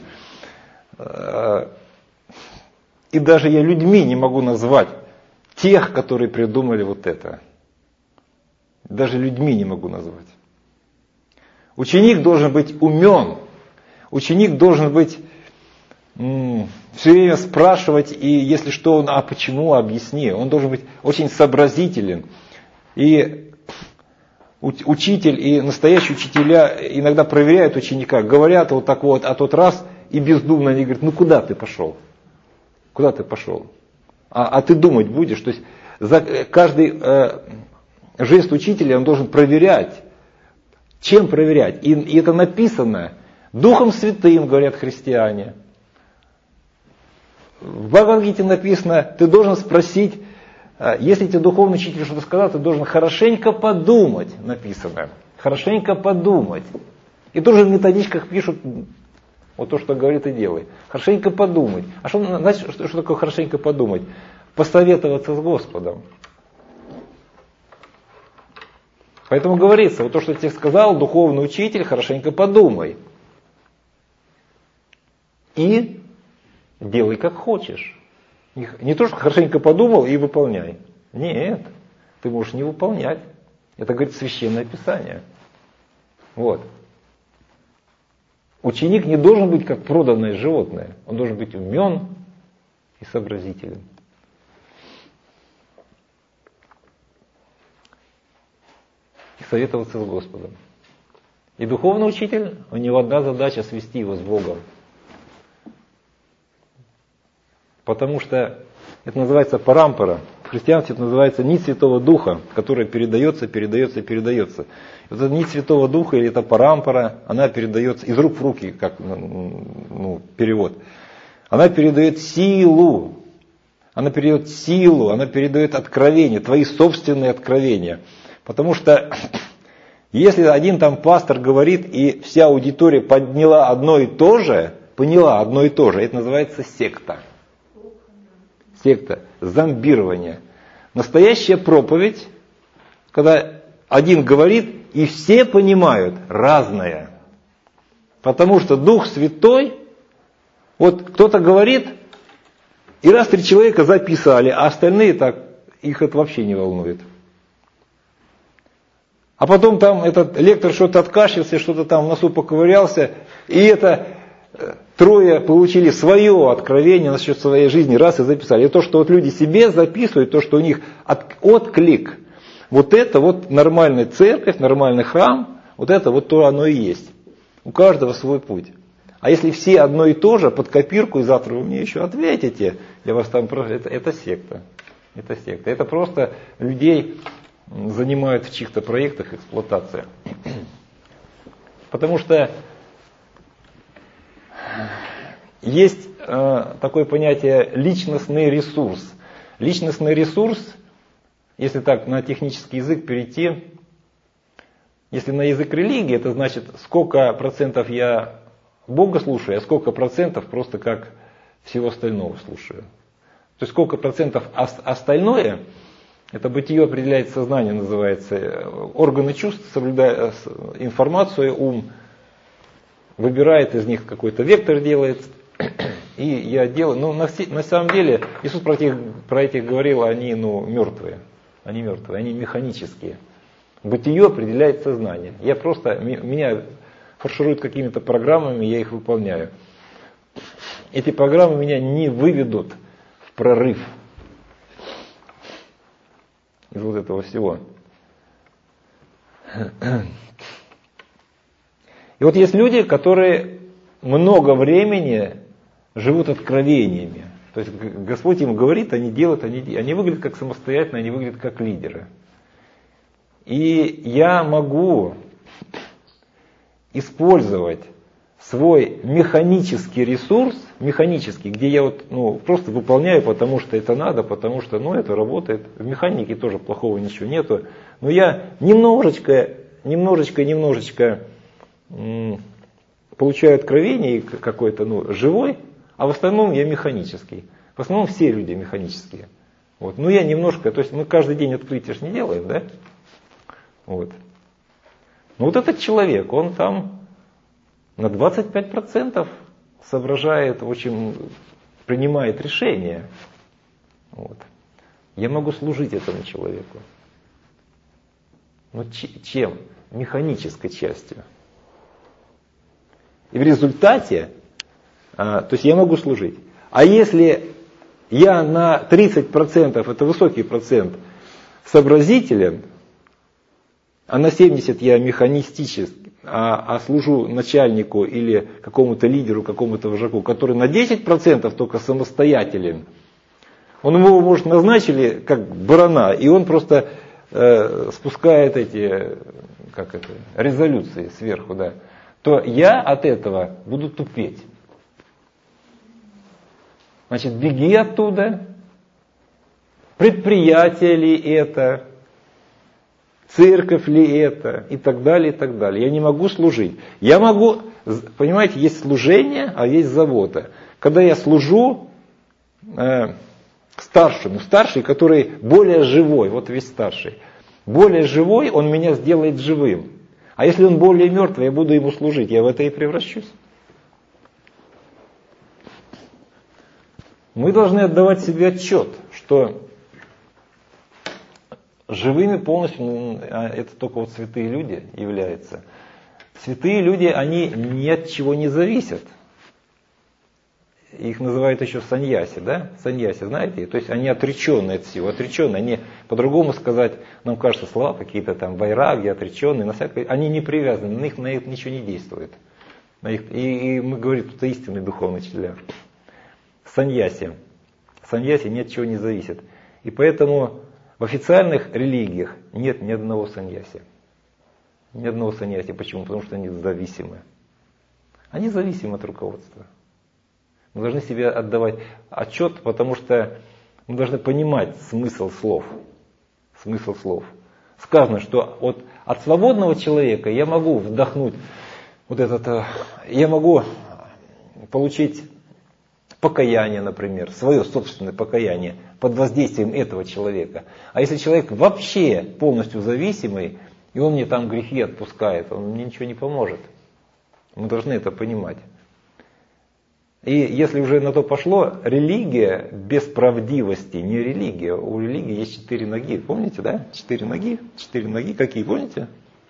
И даже я людьми не могу назвать тех, которые придумали вот это. Даже людьми не могу назвать. Ученик должен быть умен. Ученик должен быть м- все время спрашивать, и если что, он, а почему, объясни. Он должен быть очень сообразителен. И учитель и настоящие учителя иногда проверяют ученика, говорят вот так вот, а тот раз и бездумно они говорят, ну куда ты пошел? Куда ты пошел? А, а ты думать будешь? То есть за каждый э, жест учителя он должен проверять. Чем проверять? И, и это написано Духом Святым, говорят христиане. В Бхагавад-гите написано, ты должен спросить, если тебе духовный учитель что-то сказал, ты должен хорошенько подумать, написано. Хорошенько подумать. И тоже в методичках пишут, вот то, что говорит и делай. Хорошенько подумать. А что, знаете, что, что такое хорошенько подумать? Посоветоваться с Господом. Поэтому говорится, вот то, что тебе сказал духовный учитель, хорошенько подумай. И делай как хочешь. Не то, что хорошенько подумал и выполняй. Нет, ты можешь не выполнять. Это говорит Священное Писание. Вот. Ученик не должен быть как проданное животное. Он должен быть умен и сообразителен. И советоваться с Господом. И духовный учитель, у него одна задача — свести его с Богом. Потому что это называется парампара. В христианстве это называется нить Святого Духа, которая передается, передается, передается. И вот эта нить Святого Духа, или эта парампара, она передается из рук в руки, как ну, перевод. Она передает силу. Она передает силу, она передает откровения, твои собственные откровения. Потому что если один там пастор говорит, и вся аудитория подняла одно и то же, поняла одно и то же, это называется секта. Секта, зомбирование. Настоящая проповедь, когда один говорит, и все понимают, разное. Потому что Дух Святой, вот кто-то говорит, и раз три человека записали, а остальные так, их это вообще не волнует. А потом там этот лектор что-то откашлялся, что-то там в носу поковырялся, и это... Трое получили свое откровение насчет своей жизни, раз и записали. И то, что вот люди себе записывают, то, что у них от, отклик, вот это вот нормальная церковь, нормальный храм, вот это вот то оно и есть. У каждого свой путь. А если все одно и то же, под копирку, и завтра вы мне еще ответите, я вас там это, это секта. Это секта. Это просто людей занимают в чьих-то проектах эксплуатация. Потому что есть э, такое понятие личностный ресурс. Личностный ресурс, если так на технический язык перейти, если на язык религии, это значит, сколько процентов я Бога слушаю, а сколько процентов просто как всего остального слушаю. То есть сколько процентов остальное, это бытие определяет сознание, называется. Органы чувств, соблюдая информацию, ум выбирает из них какой-то вектор, делает. И я делаю. Ну, на, все, на самом деле, Иисус про этих, про этих говорил, они ну, мертвые. Они мертвые, они механические. Бытие определяет сознание. Я просто, меня фаршируют какими-то программами, я их выполняю. Эти программы меня не выведут в прорыв из вот этого всего. И вот есть люди, которые много времени живут откровениями. То есть Господь им говорит, они делают, они, они выглядят как самостоятельно, они выглядят как лидеры. И я могу использовать свой механический ресурс, механический, где я вот, ну, просто выполняю, потому что это надо, потому что ну, это работает. В механике тоже плохого ничего нету. Но я немножечко, немножечко, немножечко м- получаю откровение какой-то ну, живой, а в основном я механический. В основном все люди механические. Вот. Ну я немножко, то есть мы каждый день открытия ж не делаем, да? Вот. Но вот этот человек, он там на двадцать пять процентов соображает, очень принимает решения. Вот. Я могу служить этому человеку. Но чем? Механической частью. И в результате, а, то есть я могу служить. А если я на тридцать процентов, это высокий процент, сообразителен, а на семьдесят процентов я механистически, а, а служу начальнику или какому-то лидеру, какому-то вожаку, который на десять процентов только самостоятелен, он его, может, назначили как барана, и он просто э, спускает эти как это, резолюции сверху, да, то я от этого буду тупеть. Значит, беги оттуда. Предприятие ли это, церковь ли это, и так далее, и так далее. Я не могу служить. Я могу, понимаете, есть служение, а есть забота. Когда я служу э, старшему, старший, который более живой, вот весь старший, более живой, он меня сделает живым. А если он более мертвый, я буду ему служить, я в это и превращусь. Мы должны отдавать себе отчет, что живыми полностью, это только вот святые люди являются. Святые люди, они ни от чего не зависят. Их называют еще саньяси, да? Саньяси, знаете? То есть они отреченные от всего, отреченные. Они, по-другому сказать, нам кажется, слова какие-то там, байраги, отреченные, на всякое, они не привязаны, на них, на них ничего не действует. На их, и, и мы говорим, что это истинный духовный учителя. Саньяси. Саньяси ни от чего не зависит. И поэтому в официальных религиях нет ни одного саньяси. Ни одного саньяси. Почему? Потому что они зависимы. Они зависимы от руководства. Мы должны себе отдавать отчет, потому что мы должны понимать смысл слов. Смысл слов. Сказано, что от, от свободного человека я могу вдохнуть вот это, я могу получить покаяние, например, свое собственное покаяние под воздействием этого человека. А если человек вообще полностью зависимый, и он мне там грехи отпускает, он мне ничего не поможет. Мы должны это понимать. И если уже на то пошло, религия без правдивости не религия. У религии есть четыре ноги. Помните, да? Четыре ноги. Четыре ноги. Какие, помните?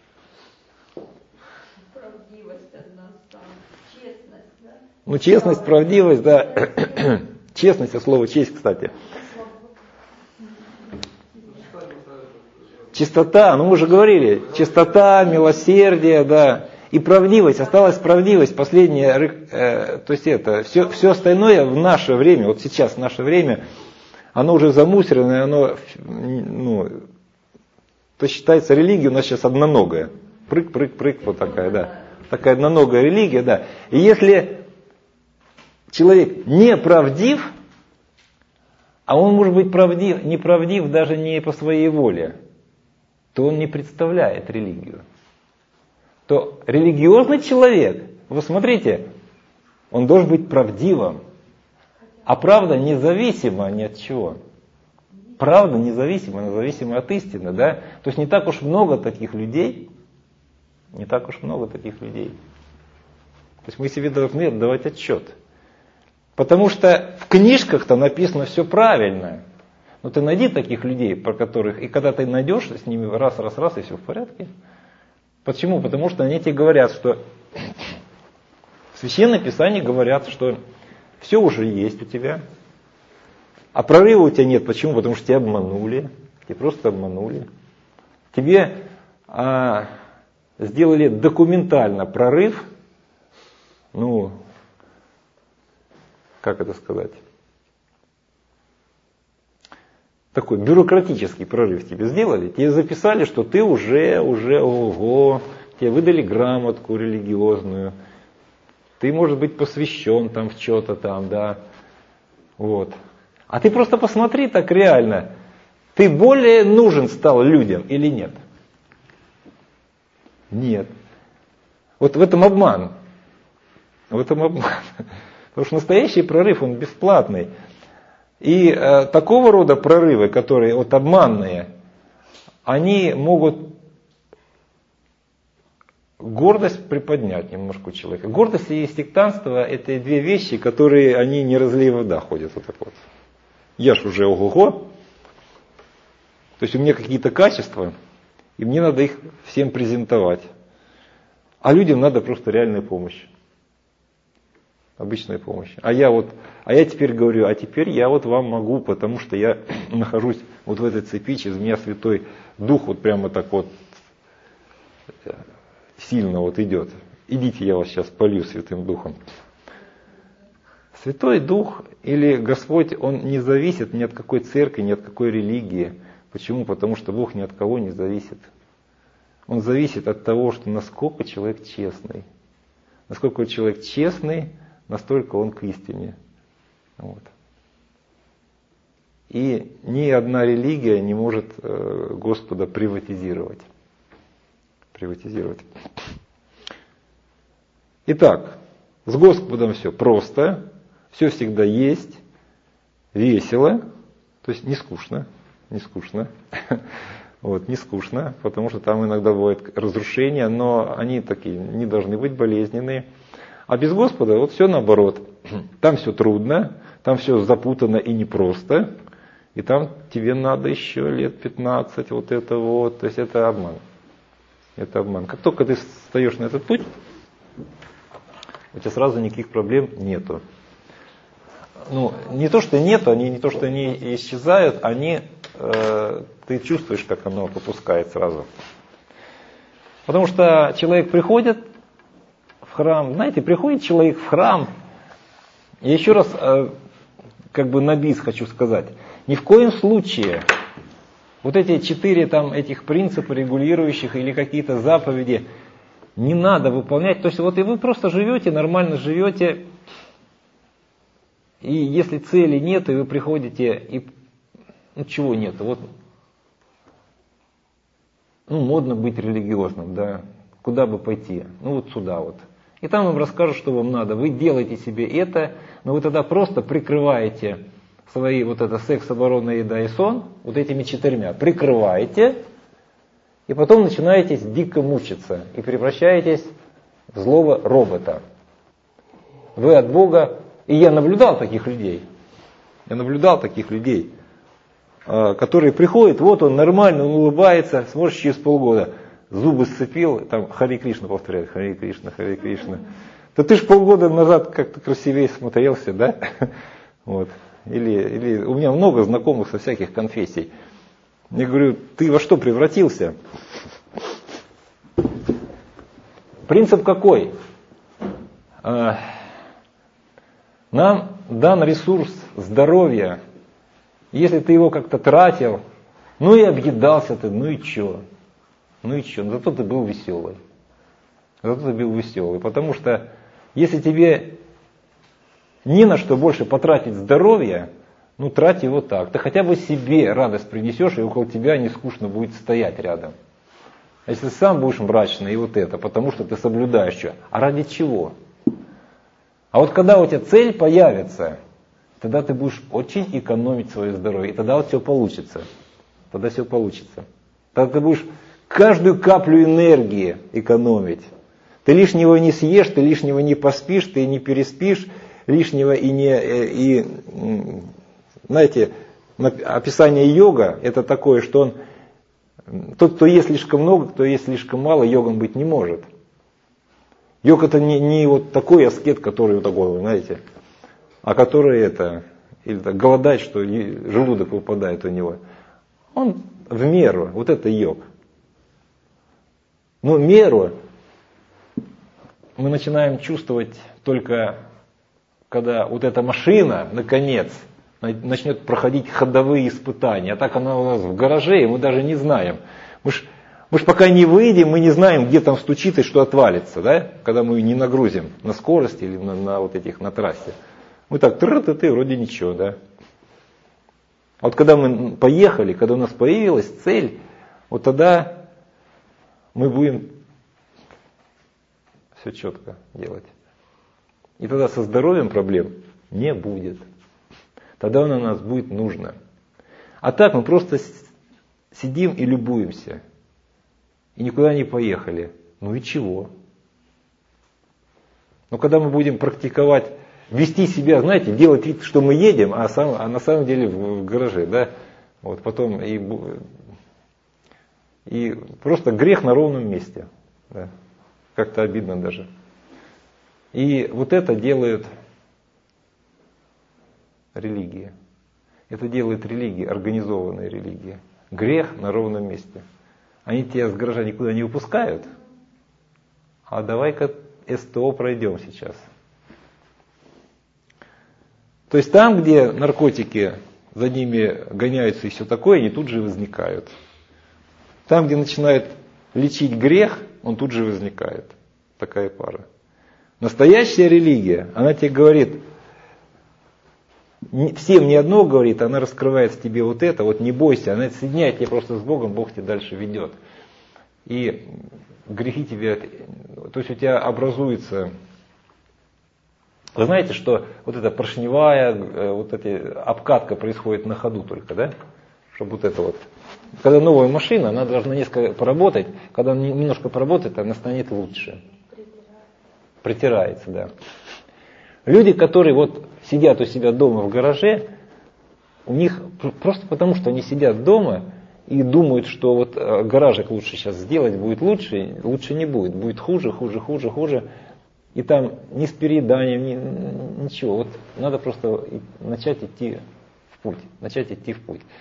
Правдивость одна самая. Честность, да? Ну, честность, правдивость, да. Честность, от слова честь, кстати. Чистота, ну мы уже говорили. Чистота, милосердие, да. И правдивость, осталась правдивость, последняя, э, то есть это, все, все остальное в наше время, вот сейчас в наше время, оно уже замусорено, оно, ну, то считается религия у нас сейчас одноногая. Прыг, прыг, прыг, вот такая, да. Такая одноногая религия, да. И если человек неправдив, а он может быть правдив, неправдив даже не по своей воле, то он не представляет религию. То религиозный человек, вы смотрите, он должен быть правдивым. А правда независима ни от чего. Правда независима, она зависима от истины, да? То есть не так уж много таких людей, не так уж много таких людей. То есть мы себе должны отдавать отчет. Потому что в книжках-то написано все правильно. Но ты найди таких людей, про которых, и когда ты найдешь с ними раз, раз, раз, и все в порядке. Почему? Потому что они тебе говорят, что в Священном Писании говорят, что все уже есть у тебя, а прорыва у тебя нет. Почему? Потому что тебя обманули, тебя просто обманули. Тебе а, сделали документально прорыв, ну, как это сказать, такой бюрократический прорыв тебе сделали, тебе записали, что ты уже, уже, ого, тебе выдали грамотку религиозную, ты, может быть, посвящен там в что-то там, да, вот. А ты просто посмотри так реально, ты более нужен стал людям или нет? Нет. Вот в этом обман. В этом обман. Потому что настоящий прорыв, он бесплатный. И э, такого рода прорывы, которые вот обманные, они могут гордость приподнять немножко у человека. Гордость и сектантство — это две вещи, которые они не разлей вода ходят вот так вот. Я ж уже ого-го. То есть у меня какие-то качества, и мне надо их всем презентовать. А людям надо просто реальная помощь. Обычная помощь. А я вот, а я теперь говорю, а теперь я вот вам могу, потому что я нахожусь вот в этой цепи, через меня Святой Дух вот прямо так вот сильно вот идет. Идите, я вас сейчас полью Святым Духом. Святой Дух или Господь, Он не зависит ни от какой церкви, ни от какой религии. Почему? Потому что Бог ни от кого не зависит. Он зависит от того, что насколько человек честный. Насколько человек честный, настолько он к истине. Вот. И ни одна религия не может Господа приватизировать. Приватизировать. Итак, с Господом все просто, все всегда есть, весело, то есть не скучно, не скучно, вот, не скучно, потому что там иногда бывают разрушения, но они такие не должны быть болезненные. А без Господа вот все наоборот, там все трудно, там все запутано и непросто, и там тебе надо еще лет пятнадцать, вот это вот, то есть это обман. Это обман. Как только ты встаешь на этот путь, у тебя сразу никаких проблем нету. Ну, не то, что нету, они не то, что они исчезают, они, э, ты чувствуешь, как оно попускает сразу. Потому что человек приходит в храм, знаете, приходит человек в храм, я еще раз, э, как бы на бис хочу сказать, ни в коем случае вот эти четыре там этих принципа регулирующих или какие-то заповеди не надо выполнять. То есть вот и вы просто живете, нормально живете, и если цели нет, и вы приходите, и ну чего нет, вот ну модно быть религиозным, да, куда бы пойти, ну вот сюда вот. И там вам расскажут, что вам надо. Вы делаете себе это, но вы тогда просто прикрываете свои вот это секс, оборона, еда и сон, вот этими четырьмя, прикрываете, и потом начинаете дико мучиться, и превращаетесь в злого робота. Вы от Бога, и я наблюдал таких людей, я наблюдал таких людей, которые приходят, вот он нормально, он улыбается, смотришь через полгода, зубы сцепил, там Харе Кришна повторяет, Харе Кришна, Харе Кришна. Да ты ж полгода назад как-то красивее смотрелся, да? Вот. Или, или у меня много знакомых со всяких конфессий. Я говорю, ты во что превратился? Принцип какой? Нам дан ресурс здоровья. Если ты его как-то тратил, ну и объедался ты, ну и че? Ну и че? Зато ты был веселый. Зато ты был веселый. Потому что если тебе ни на что больше потратить здоровье, ну трать его так. Ты хотя бы себе радость принесешь, и около тебя не скучно будет стоять рядом. А если ты сам будешь мрачный, и вот это, потому что ты соблюдаешь что? А ради чего? А вот когда у тебя цель появится, тогда ты будешь очень экономить свое здоровье, и тогда вот все получится. Тогда все получится. Тогда ты будешь каждую каплю энергии экономить. Ты лишнего не съешь, ты лишнего не поспишь, ты не переспишь, лишнего и не... И, знаете, описание йога это такое, что он... Тот, кто ест слишком много, кто ест слишком мало, йогом быть не может. Йог это не, не вот такой аскет, который вот такой, знаете, а который это, или так, голодает, что желудок выпадает у него. Он в меру, вот это йог. Но меру мы начинаем чувствовать только, когда вот эта машина, наконец, начнет проходить ходовые испытания. А так она у нас в гараже, и мы даже не знаем. Мы ж, мы ж пока не выйдем, мы не знаем, где там стучит и что отвалится, да? Когда мы не нагрузим на скорости или на, на вот этих, на трассе. Мы так, тры-ты-ты, вроде ничего, да? А вот когда мы поехали, когда у нас появилась цель, вот тогда мы будем все четко делать. И тогда со здоровьем проблем не будет. Тогда оно нас будет нужно. А так мы просто сидим и любуемся. И никуда не поехали. Ну и чего? Но когда мы будем практиковать, вести себя, знаете, делать вид, что мы едем, а, сам, а на самом деле в, в гараже, да, вот потом и, и просто грех на ровном месте. Да. Как-то обидно даже. И вот это делают религии. Это делает религии, организованные религии. Грех на ровном месте. Они тебя с гаража никуда не выпускают. А давай-ка СТО пройдем сейчас. То есть там, где наркотики, за ними гоняются и все такое, они тут же возникают. Там, где начинают лечить грех, он тут же возникает. Такая пара. Настоящая религия, она тебе говорит, всем не одно говорит, она раскрывает в тебе вот это, вот не бойся, она соединяет тебя просто с Богом, Бог тебя дальше ведет. И грехи тебе, то есть у тебя образуется, вы знаете, что вот эта поршневая, вот эта обкатка происходит на ходу только, да? Чтобы вот это вот. Когда новая машина, она должна несколько поработать, когда она немножко поработает, она станет лучше. Притирается, да. Люди, которые вот сидят у себя дома в гараже, у них просто потому, что они сидят дома и думают, что вот гаражик лучше сейчас сделать, будет лучше, лучше не будет, будет хуже, хуже, хуже, хуже. И там ни с перееданием, ни, ничего. Вот надо просто начать идти в путь, начать идти в путь.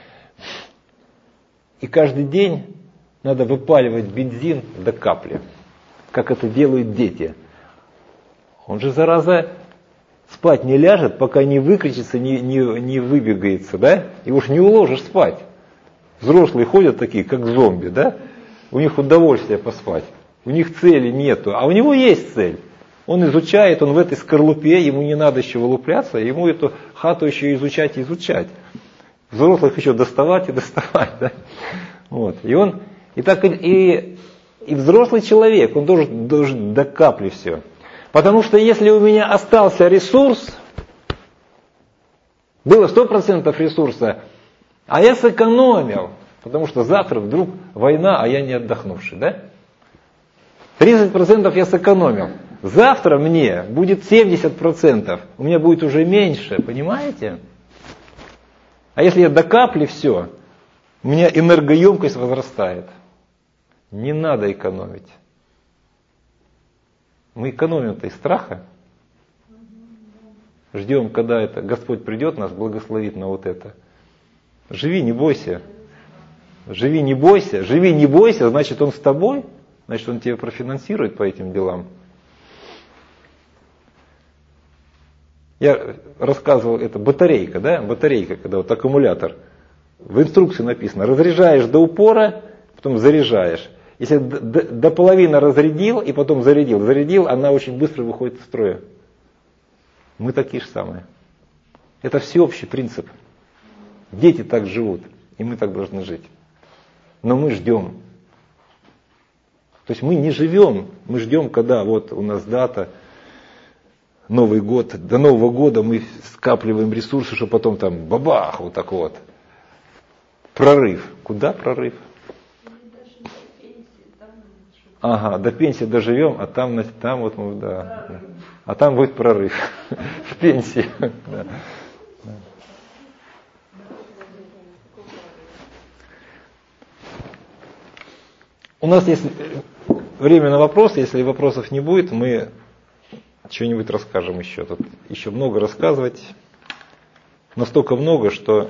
И каждый день надо выпаливать бензин до капли, как это делают дети. Он же, зараза, спать не ляжет, пока не выкричится, не, не, не выбегается, да? И уж не уложишь спать. Взрослые ходят такие, как зомби, да? У них удовольствие поспать. У них цели нету, а у него есть цель. Он изучает, он в этой скорлупе, ему не надо еще вылупляться, ему эту хату еще изучать и изучать. Взрослых еще доставать и доставать, да? Вот. И он, и так и, и взрослый человек, он должен, должен до капли все. Потому что если у меня остался ресурс, было сто процентов ресурса, а я сэкономил, потому что завтра вдруг война, а я не отдохнувший, да? тридцать процентов я сэкономил. Завтра мне будет семьдесят процентов, у меня будет уже меньше, понимаете? А если я до капли все, у меня энергоемкость возрастает. Не надо экономить. Мы экономим-то из страха. Ждем, когда это Господь придет, нас благословит на вот это. Живи, не бойся. Живи, не бойся. Живи, не бойся, значит, Он с тобой. Значит, Он тебя профинансирует по этим делам. Я рассказывал, это батарейка, да? Батарейка, когда вот аккумулятор. В инструкции написано, разряжаешь до упора, потом заряжаешь. Если до, до, до половины разрядил и потом зарядил, зарядил, она очень быстро выходит из строя. Мы такие же самые. Это всеобщий принцип. Дети так живут, и мы так должны жить. Но мы ждем. То есть мы не живем, мы ждем, когда вот у нас дата, Новый год, до Нового года мы скапливаем ресурсы, чтобы потом там бабах, вот так вот. Прорыв. Куда прорыв? Ага, до пенсии доживем, а там, там вот, ну, да, а там будет прорыв в пенсии. Да. У нас есть время на вопросы, если вопросов не будет, мы что-нибудь расскажем еще. Тут еще много рассказывать, настолько много, что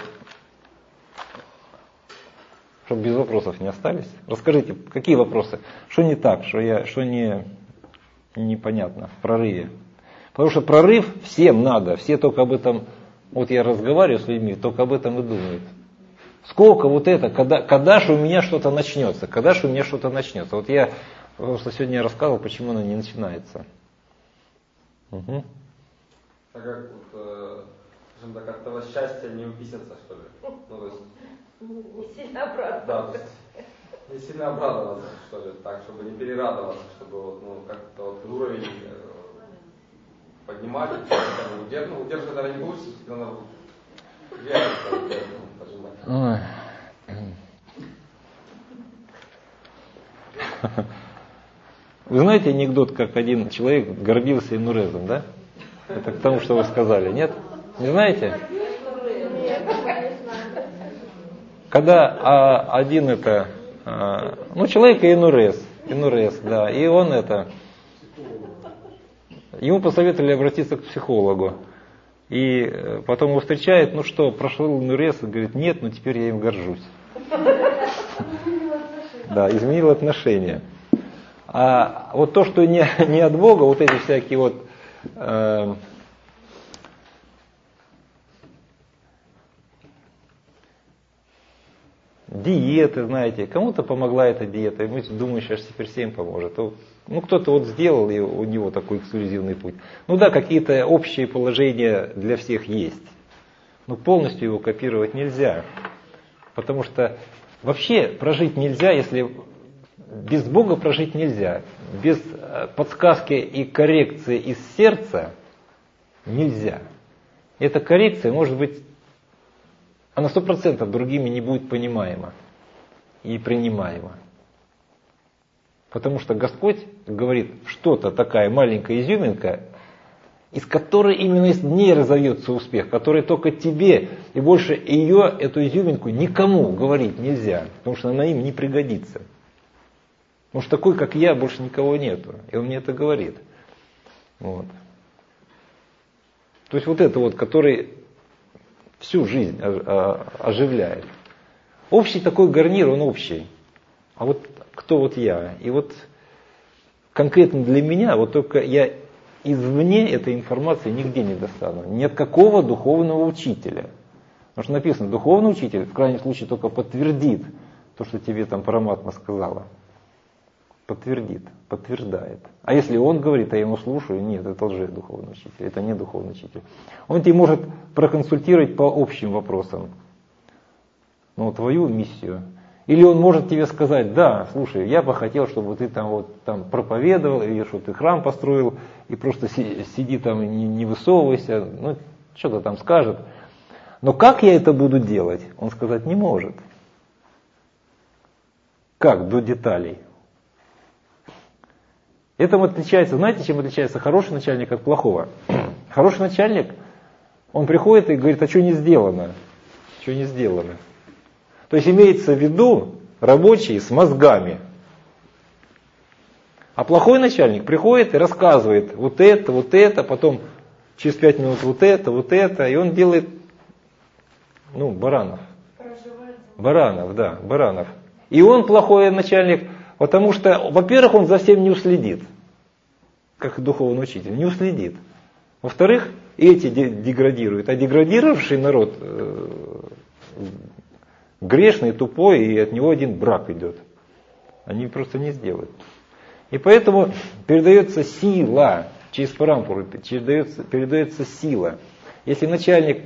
чтобы без вопросов не остались. Расскажите, какие вопросы? Что не так, что, я, что не, непонятно в прорыве? Потому что прорыв всем надо, все только об этом, вот я разговариваю с людьми, только об этом и думают. Сколько вот это, когда, когда же у меня что-то начнется, когда же у меня что-то начнется. Вот я просто сегодня рассказывал, почему оно не начинается. Угу. Так как вот, скажем так, от того счастья не уписаться, что ли? Ну, то есть, Не сильно обрадоваться. да, то есть не сильно обрадоваться, что ли, так, чтобы не перерадоваться, чтобы вот, ну, как-то вот уровень э, поднимать, удерживать, удерживать, наверное, не получится, всегда надо вверх пожимать. Вы знаете анекдот, как один человек гордился инурезом, да? Это к тому, что вы сказали, нет? Не знаете? Когда а, один это, а, ну человек инурез, инурез, да, и он это, ему посоветовали обратиться к психологу. И потом его встречает, ну что, прошел инурез, и говорит, нет, ну теперь я им горжусь. Да, изменил отношения. А вот то, что не, не от Бога, вот эти всякие вот э, диеты, знаете, кому-то помогла эта диета, и мы думаем, сейчас теперь всем поможет. Ну, кто-то вот сделал, и у него такой эксклюзивный путь. Ну да, какие-то общие положения для всех есть. Но полностью его копировать нельзя. Потому что вообще прожить нельзя, если без Бога прожить нельзя. Без подсказки и коррекции из сердца нельзя. Эта коррекция может быть, она сто процентов другими не будет понимаема и принимаема. Потому что Господь говорит, что-то такая маленькая изюминка, из которой именно из ней разовьется успех, который только тебе, и больше ее, эту изюминку, никому говорить нельзя, потому что она им не пригодится. Потому что такой, как я, больше никого нету. И он мне это говорит. Вот. То есть вот это вот, который всю жизнь оживляет. Общий такой гарнир, он общий. А вот кто вот я? И вот конкретно для меня, вот только я извне этой информации нигде не достану. Ни от какого духовного учителя. Потому что написано, духовный учитель в крайнем случае только подтвердит то, что тебе там Параматма сказала. Подтвердит, подтверждает. А если он говорит, а я ему слушаю, нет, это лже-духовный учитель, это не духовный учитель. Он тебе может проконсультировать по общим вопросам. Ну, твою миссию. Или он может тебе сказать, да, слушай, я бы хотел, чтобы ты там вот там проповедовал, или что ты храм построил, и просто сиди там и не, не высовывайся, ну, что-то там скажет. Но как я это буду делать, он сказать не может. Как? До деталей. Этому отличается, знаете, чем отличается хороший начальник от плохого? Хороший начальник, он приходит и говорит, а что не сделано? Что не сделано? То есть имеется в виду рабочие с мозгами. А плохой начальник приходит и рассказывает вот это, вот это, потом через пять минут вот это, вот это, и он делает, ну, баранов. Баранов, да, баранов. И он плохой начальник, потому что, во-первых, он за всем не уследит, как духовный учитель, не уследит. Во-вторых, эти деградируют, а деградировавший народ грешный, тупой, и от него один брак идет. Они просто не сделают. И поэтому передается сила. через парампуру передается, передается сила. Если начальник,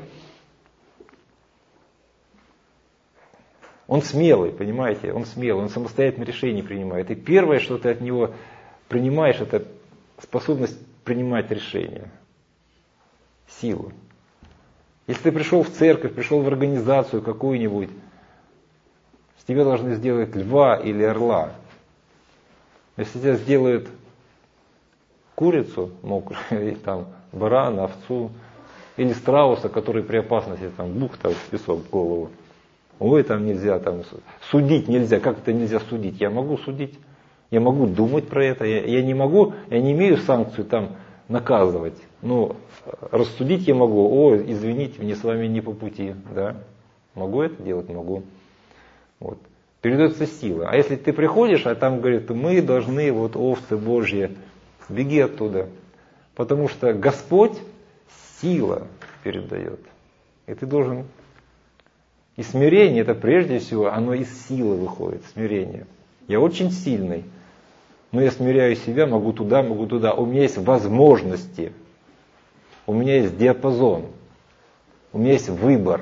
он смелый, понимаете, он смелый, он самостоятельно решение принимает. И первое, что ты от него принимаешь, это способность принимать решения, силу. Если ты пришел в церковь, пришел в организацию какую-нибудь, с тебя должны сделать льва или орла. Если тебя сделают курицу, мокрую, или там барана, овцу, или страуса, который при опасности там бух там в песок в голову. Ой, там нельзя, там судить нельзя. Как это нельзя судить? Я могу судить, я могу думать про это, я, я не могу, я не имею санкцию там наказывать. Но рассудить я могу. О, извините, мне с вами не по пути, да? Могу это делать? Могу. Вот. Передается сила. А если ты приходишь, а там говорит, мы должны, вот овцы Божьи, беги оттуда. Потому что Господь сила передает. И ты должен... И смирение, это прежде всего, оно из силы выходит, смирение. Я очень сильный, но я смиряю себя, могу туда, могу туда. У меня есть возможности, у меня есть диапазон, у меня есть выбор.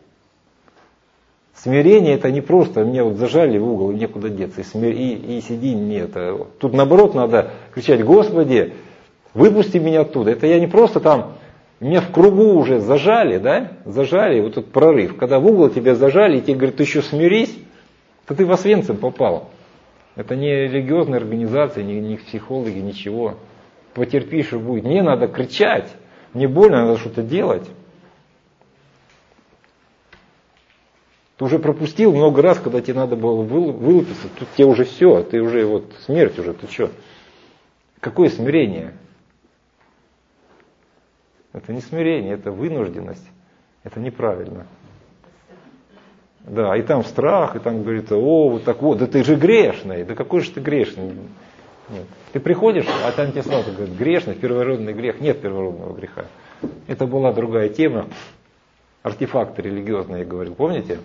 Смирение это не просто, меня вот зажали в угол, и некуда деться, и, смир... и, и сиди, нет. Тут наоборот надо кричать, Господи, выпусти меня оттуда. Это я не просто там... Меня в кругу уже зажали, да? Зажали, вот этот прорыв. Когда в угол тебя зажали, и тебе говорят, ты еще смирись, то ты в Освенцим попал. Это не религиозная организация, не, не психологи, ничего. Потерпишь и будет. Мне надо кричать, мне больно, надо что-то делать. Ты уже пропустил много раз, когда тебе надо было вылупиться, тут тебе уже все, ты уже вот смерть уже, ты что? Какое смирение? Это не смирение, это вынужденность. Это неправильно. Да, и там страх, и там говорится, о, вот так вот, да ты же грешный, да какой же ты грешный. Нет. Ты приходишь, а там тебе сразу говорят, грешный, первородный грех. Нет первородного греха. Это была другая тема. Артефакты религиозные, я говорил, помните?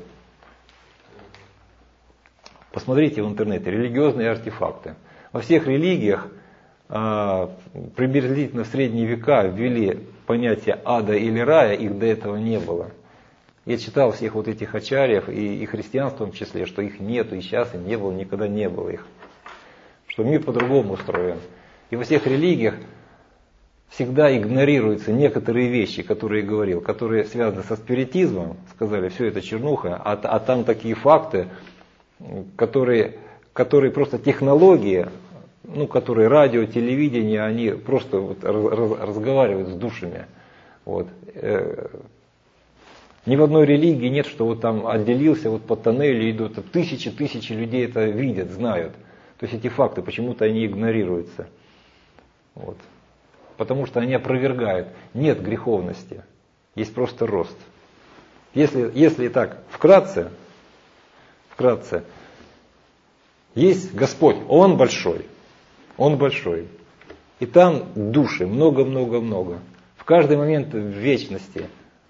Посмотрите в интернете, религиозные артефакты. Во всех религиях а, приблизительно в средние века ввели понятие ада или рая, их до этого не было. Я читал всех вот этих ачарьев, и, и христианство в том числе, что их нету, и сейчас и не было, никогда не было их. Что мир по-другому устроен. И во всех религиях всегда игнорируются некоторые вещи, которые я говорил, которые связаны со спиритизмом, сказали, все это чернуха, а, а там такие факты, которые, которые просто технологии, ну, которые радио, телевидение, они просто вот раз, разговаривают с душами. Вот. Ни в одной религии нет, что вот там отделился, вот по тоннелю идут, тысячи, тысячи людей это видят, знают. То есть эти факты почему-то они игнорируются. Вот. Потому что они опровергают. Нет греховности, есть просто рост. Если, если так вкратце, вкратце, есть Господь, Он большой. Он большой. И там души много-много-много. В каждый момент в вечности.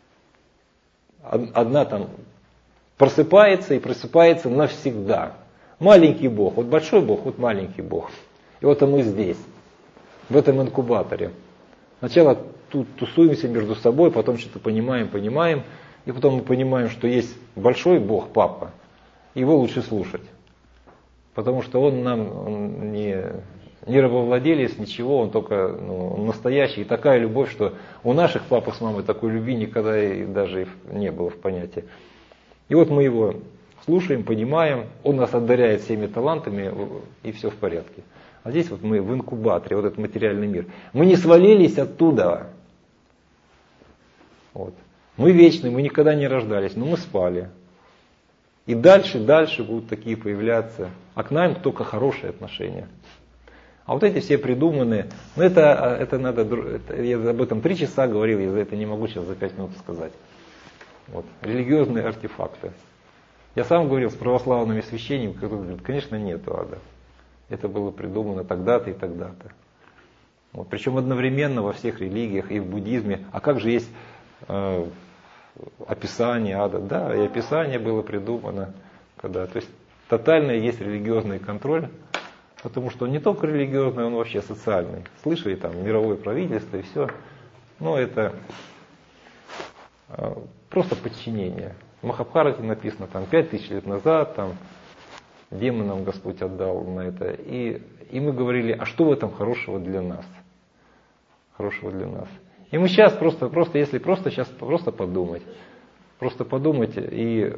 Одна там просыпается и просыпается навсегда. Маленький Бог. Вот большой Бог, вот маленький Бог. И вот мы здесь, в этом инкубаторе. Сначала тут тусуемся между собой, потом что-то понимаем, понимаем. И потом мы понимаем, что есть большой Бог, Папа. Его лучше слушать. Потому что он нам он не... Не рабовладелец, ничего, он только ну, настоящий. И такая любовь, что у наших папы с мамой такой любви никогда и даже не было в понятии. И вот мы его слушаем, понимаем, он нас одаряет всеми талантами, и все в порядке. А здесь вот мы в инкубаторе, вот этот материальный мир. Мы не свалились оттуда. Вот. Мы вечны, мы никогда не рождались, но мы спали. И дальше, дальше будут такие появляться. А к нам только хорошие отношения. А вот эти все придуманные, ну это, это надо, это, я об этом три часа говорил, я за это не могу сейчас за пять минут сказать. Вот, религиозные артефакты. Я сам говорил с православными священниками, которые говорят, конечно, нету ада. Это было придумано тогда-то и тогда-то. Вот, причем одновременно во всех религиях и в буддизме. А как же есть э, описание ада? Да, и описание было придумано. Когда, то есть тотально есть религиозный контроль Потому что он не только религиозный, он вообще социальный. Слышали, там, мировое правительство и все. Но это э, просто подчинение. В Махабхарате написано, там, пять тысяч лет назад, там, демонам Господь отдал на это. И, и мы говорили, а что в этом хорошего для нас? Хорошего для нас. И мы сейчас просто, просто если просто сейчас просто подумать, просто подумать и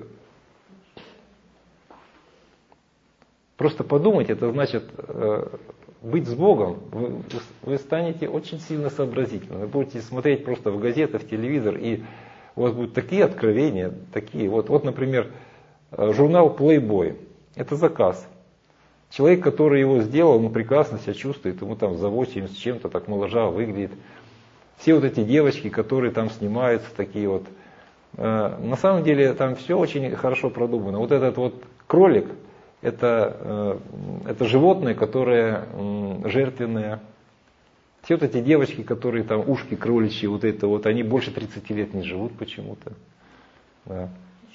просто подумать, это значит э, быть с Богом. Вы, вы станете очень сильно сообразительны. Вы будете смотреть просто в газеты, в телевизор, и у вас будут такие откровения, такие. Вот, вот, например, журнал Playboy. Это заказ. Человек, который его сделал, ну прекрасно себя чувствует, ему там за восемьдесят с чем-то так моложаво выглядит. Все вот эти девочки, которые там снимаются, такие вот. Э, на самом деле там все очень хорошо продумано. Вот этот вот кролик, это, э, это животное, которое э, жертвенное. Все вот эти девочки, которые там ушки кроличьи, вот это вот, они больше тридцати лет не живут почему-то. Да.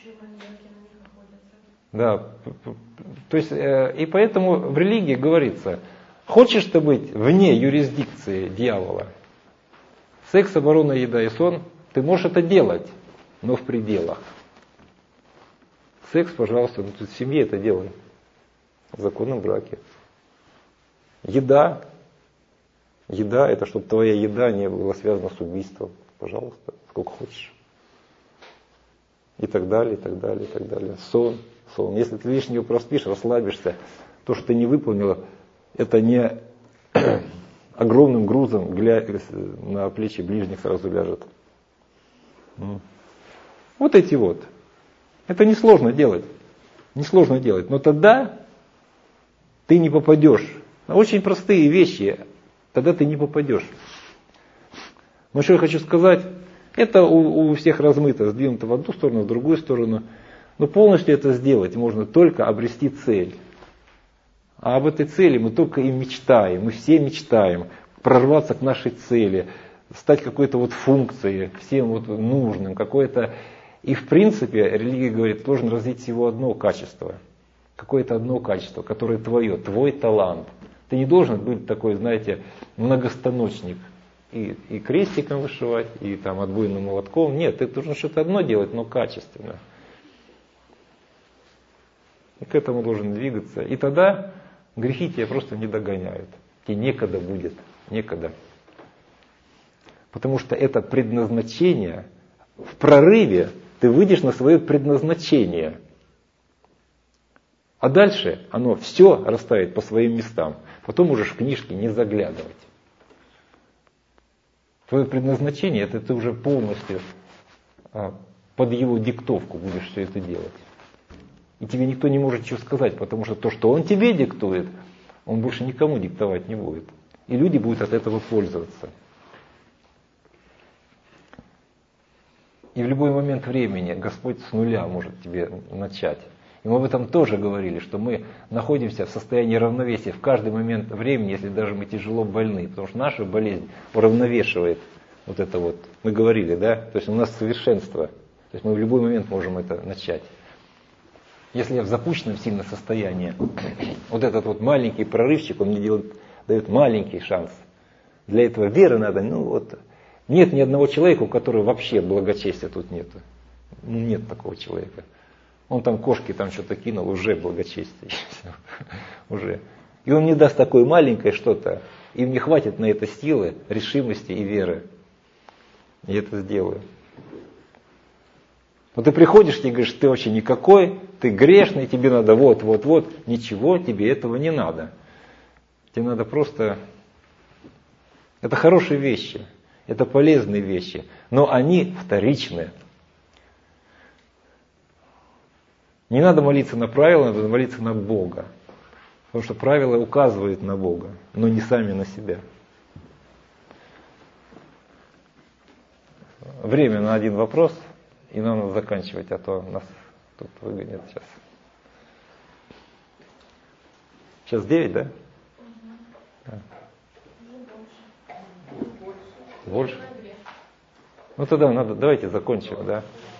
Да, то есть, э, и поэтому в религии говорится, хочешь ты быть вне юрисдикции дьявола, секс, оборона, еда и сон, ты можешь это делать, но в пределах. Секс, пожалуйста, ну, тут в семье это делай, в законном браке. Еда, еда, это чтобы твоя еда не была связана с убийством, пожалуйста, сколько хочешь. И так далее, и так далее, и так далее. Сон. Сон. Если ты лишнего проспишь, расслабишься, то, что ты не выполнила, это не огромным грузом на плечи ближних сразу ляжет. Вот эти вот. Это несложно делать. Несложно делать. Но тогда ты не попадешь. Очень простые вещи. Тогда ты не попадешь. Но что я хочу сказать, это у, у всех размыто, сдвинуто в одну сторону, в другую сторону. Но полностью это сделать можно только обрести цель. А об этой цели мы только и мечтаем. Мы все мечтаем прорваться к нашей цели, стать какой-то вот функцией, всем вот нужным, какое-то. И в принципе религия говорит, должен развить всего одно качество. Какое-то одно качество, которое твое, твой талант. Ты не должен быть такой, знаете, многостаночник. И, и крестиком вышивать, и там отбойным молотком. Нет, ты должен что-то одно делать, но качественно. И к этому должен двигаться. И тогда грехи тебя просто не догоняют. Тебе некогда будет. Некогда. Потому что это предназначение. В прорыве ты выйдешь на свое предназначение. А дальше оно все расставит по своим местам. Потом можешь в книжки не заглядывать. Твое предназначение, это ты уже полностью а, под его диктовку будешь все это делать. И тебе никто не может ничего сказать, потому что то, что он тебе диктует, он больше никому диктовать не будет. И люди будут от этого пользоваться. И в любой момент времени Господь с нуля может тебе начать. И мы об этом тоже говорили, что мы находимся в состоянии равновесия в каждый момент времени, если даже мы тяжело больны. Потому что наша болезнь уравновешивает вот это вот. Мы говорили, да? То есть у нас совершенство. То есть мы в любой момент можем это начать. Если я в запущенном сильном состоянии, вот этот вот маленький прорывчик, он мне делает, дает маленький шанс. Для этого веры надо, ну вот, нет ни одного человека, у которого вообще благочестия тут нет. Ну, нет такого человека. Он там кошки там что-то кинул, уже благочестие. Уже. И он мне даст такое маленькое что-то, и мне хватит на это силы, решимости и веры. Я это сделаю. Вот ты приходишь и говоришь, ты вообще никакой, ты грешный, тебе надо вот, вот, вот. Ничего тебе этого не надо. Тебе надо просто... Это хорошие вещи, это полезные вещи, но они вторичные. Не надо молиться на правила, надо молиться на Бога. Потому что правила указывают на Бога, но не сами на себя. Время на один вопрос, и нам надо заканчивать, а то нас тут выгонят сейчас. Сейчас девять, да? Да. Больше. Ну тогда надо, давайте закончим, да.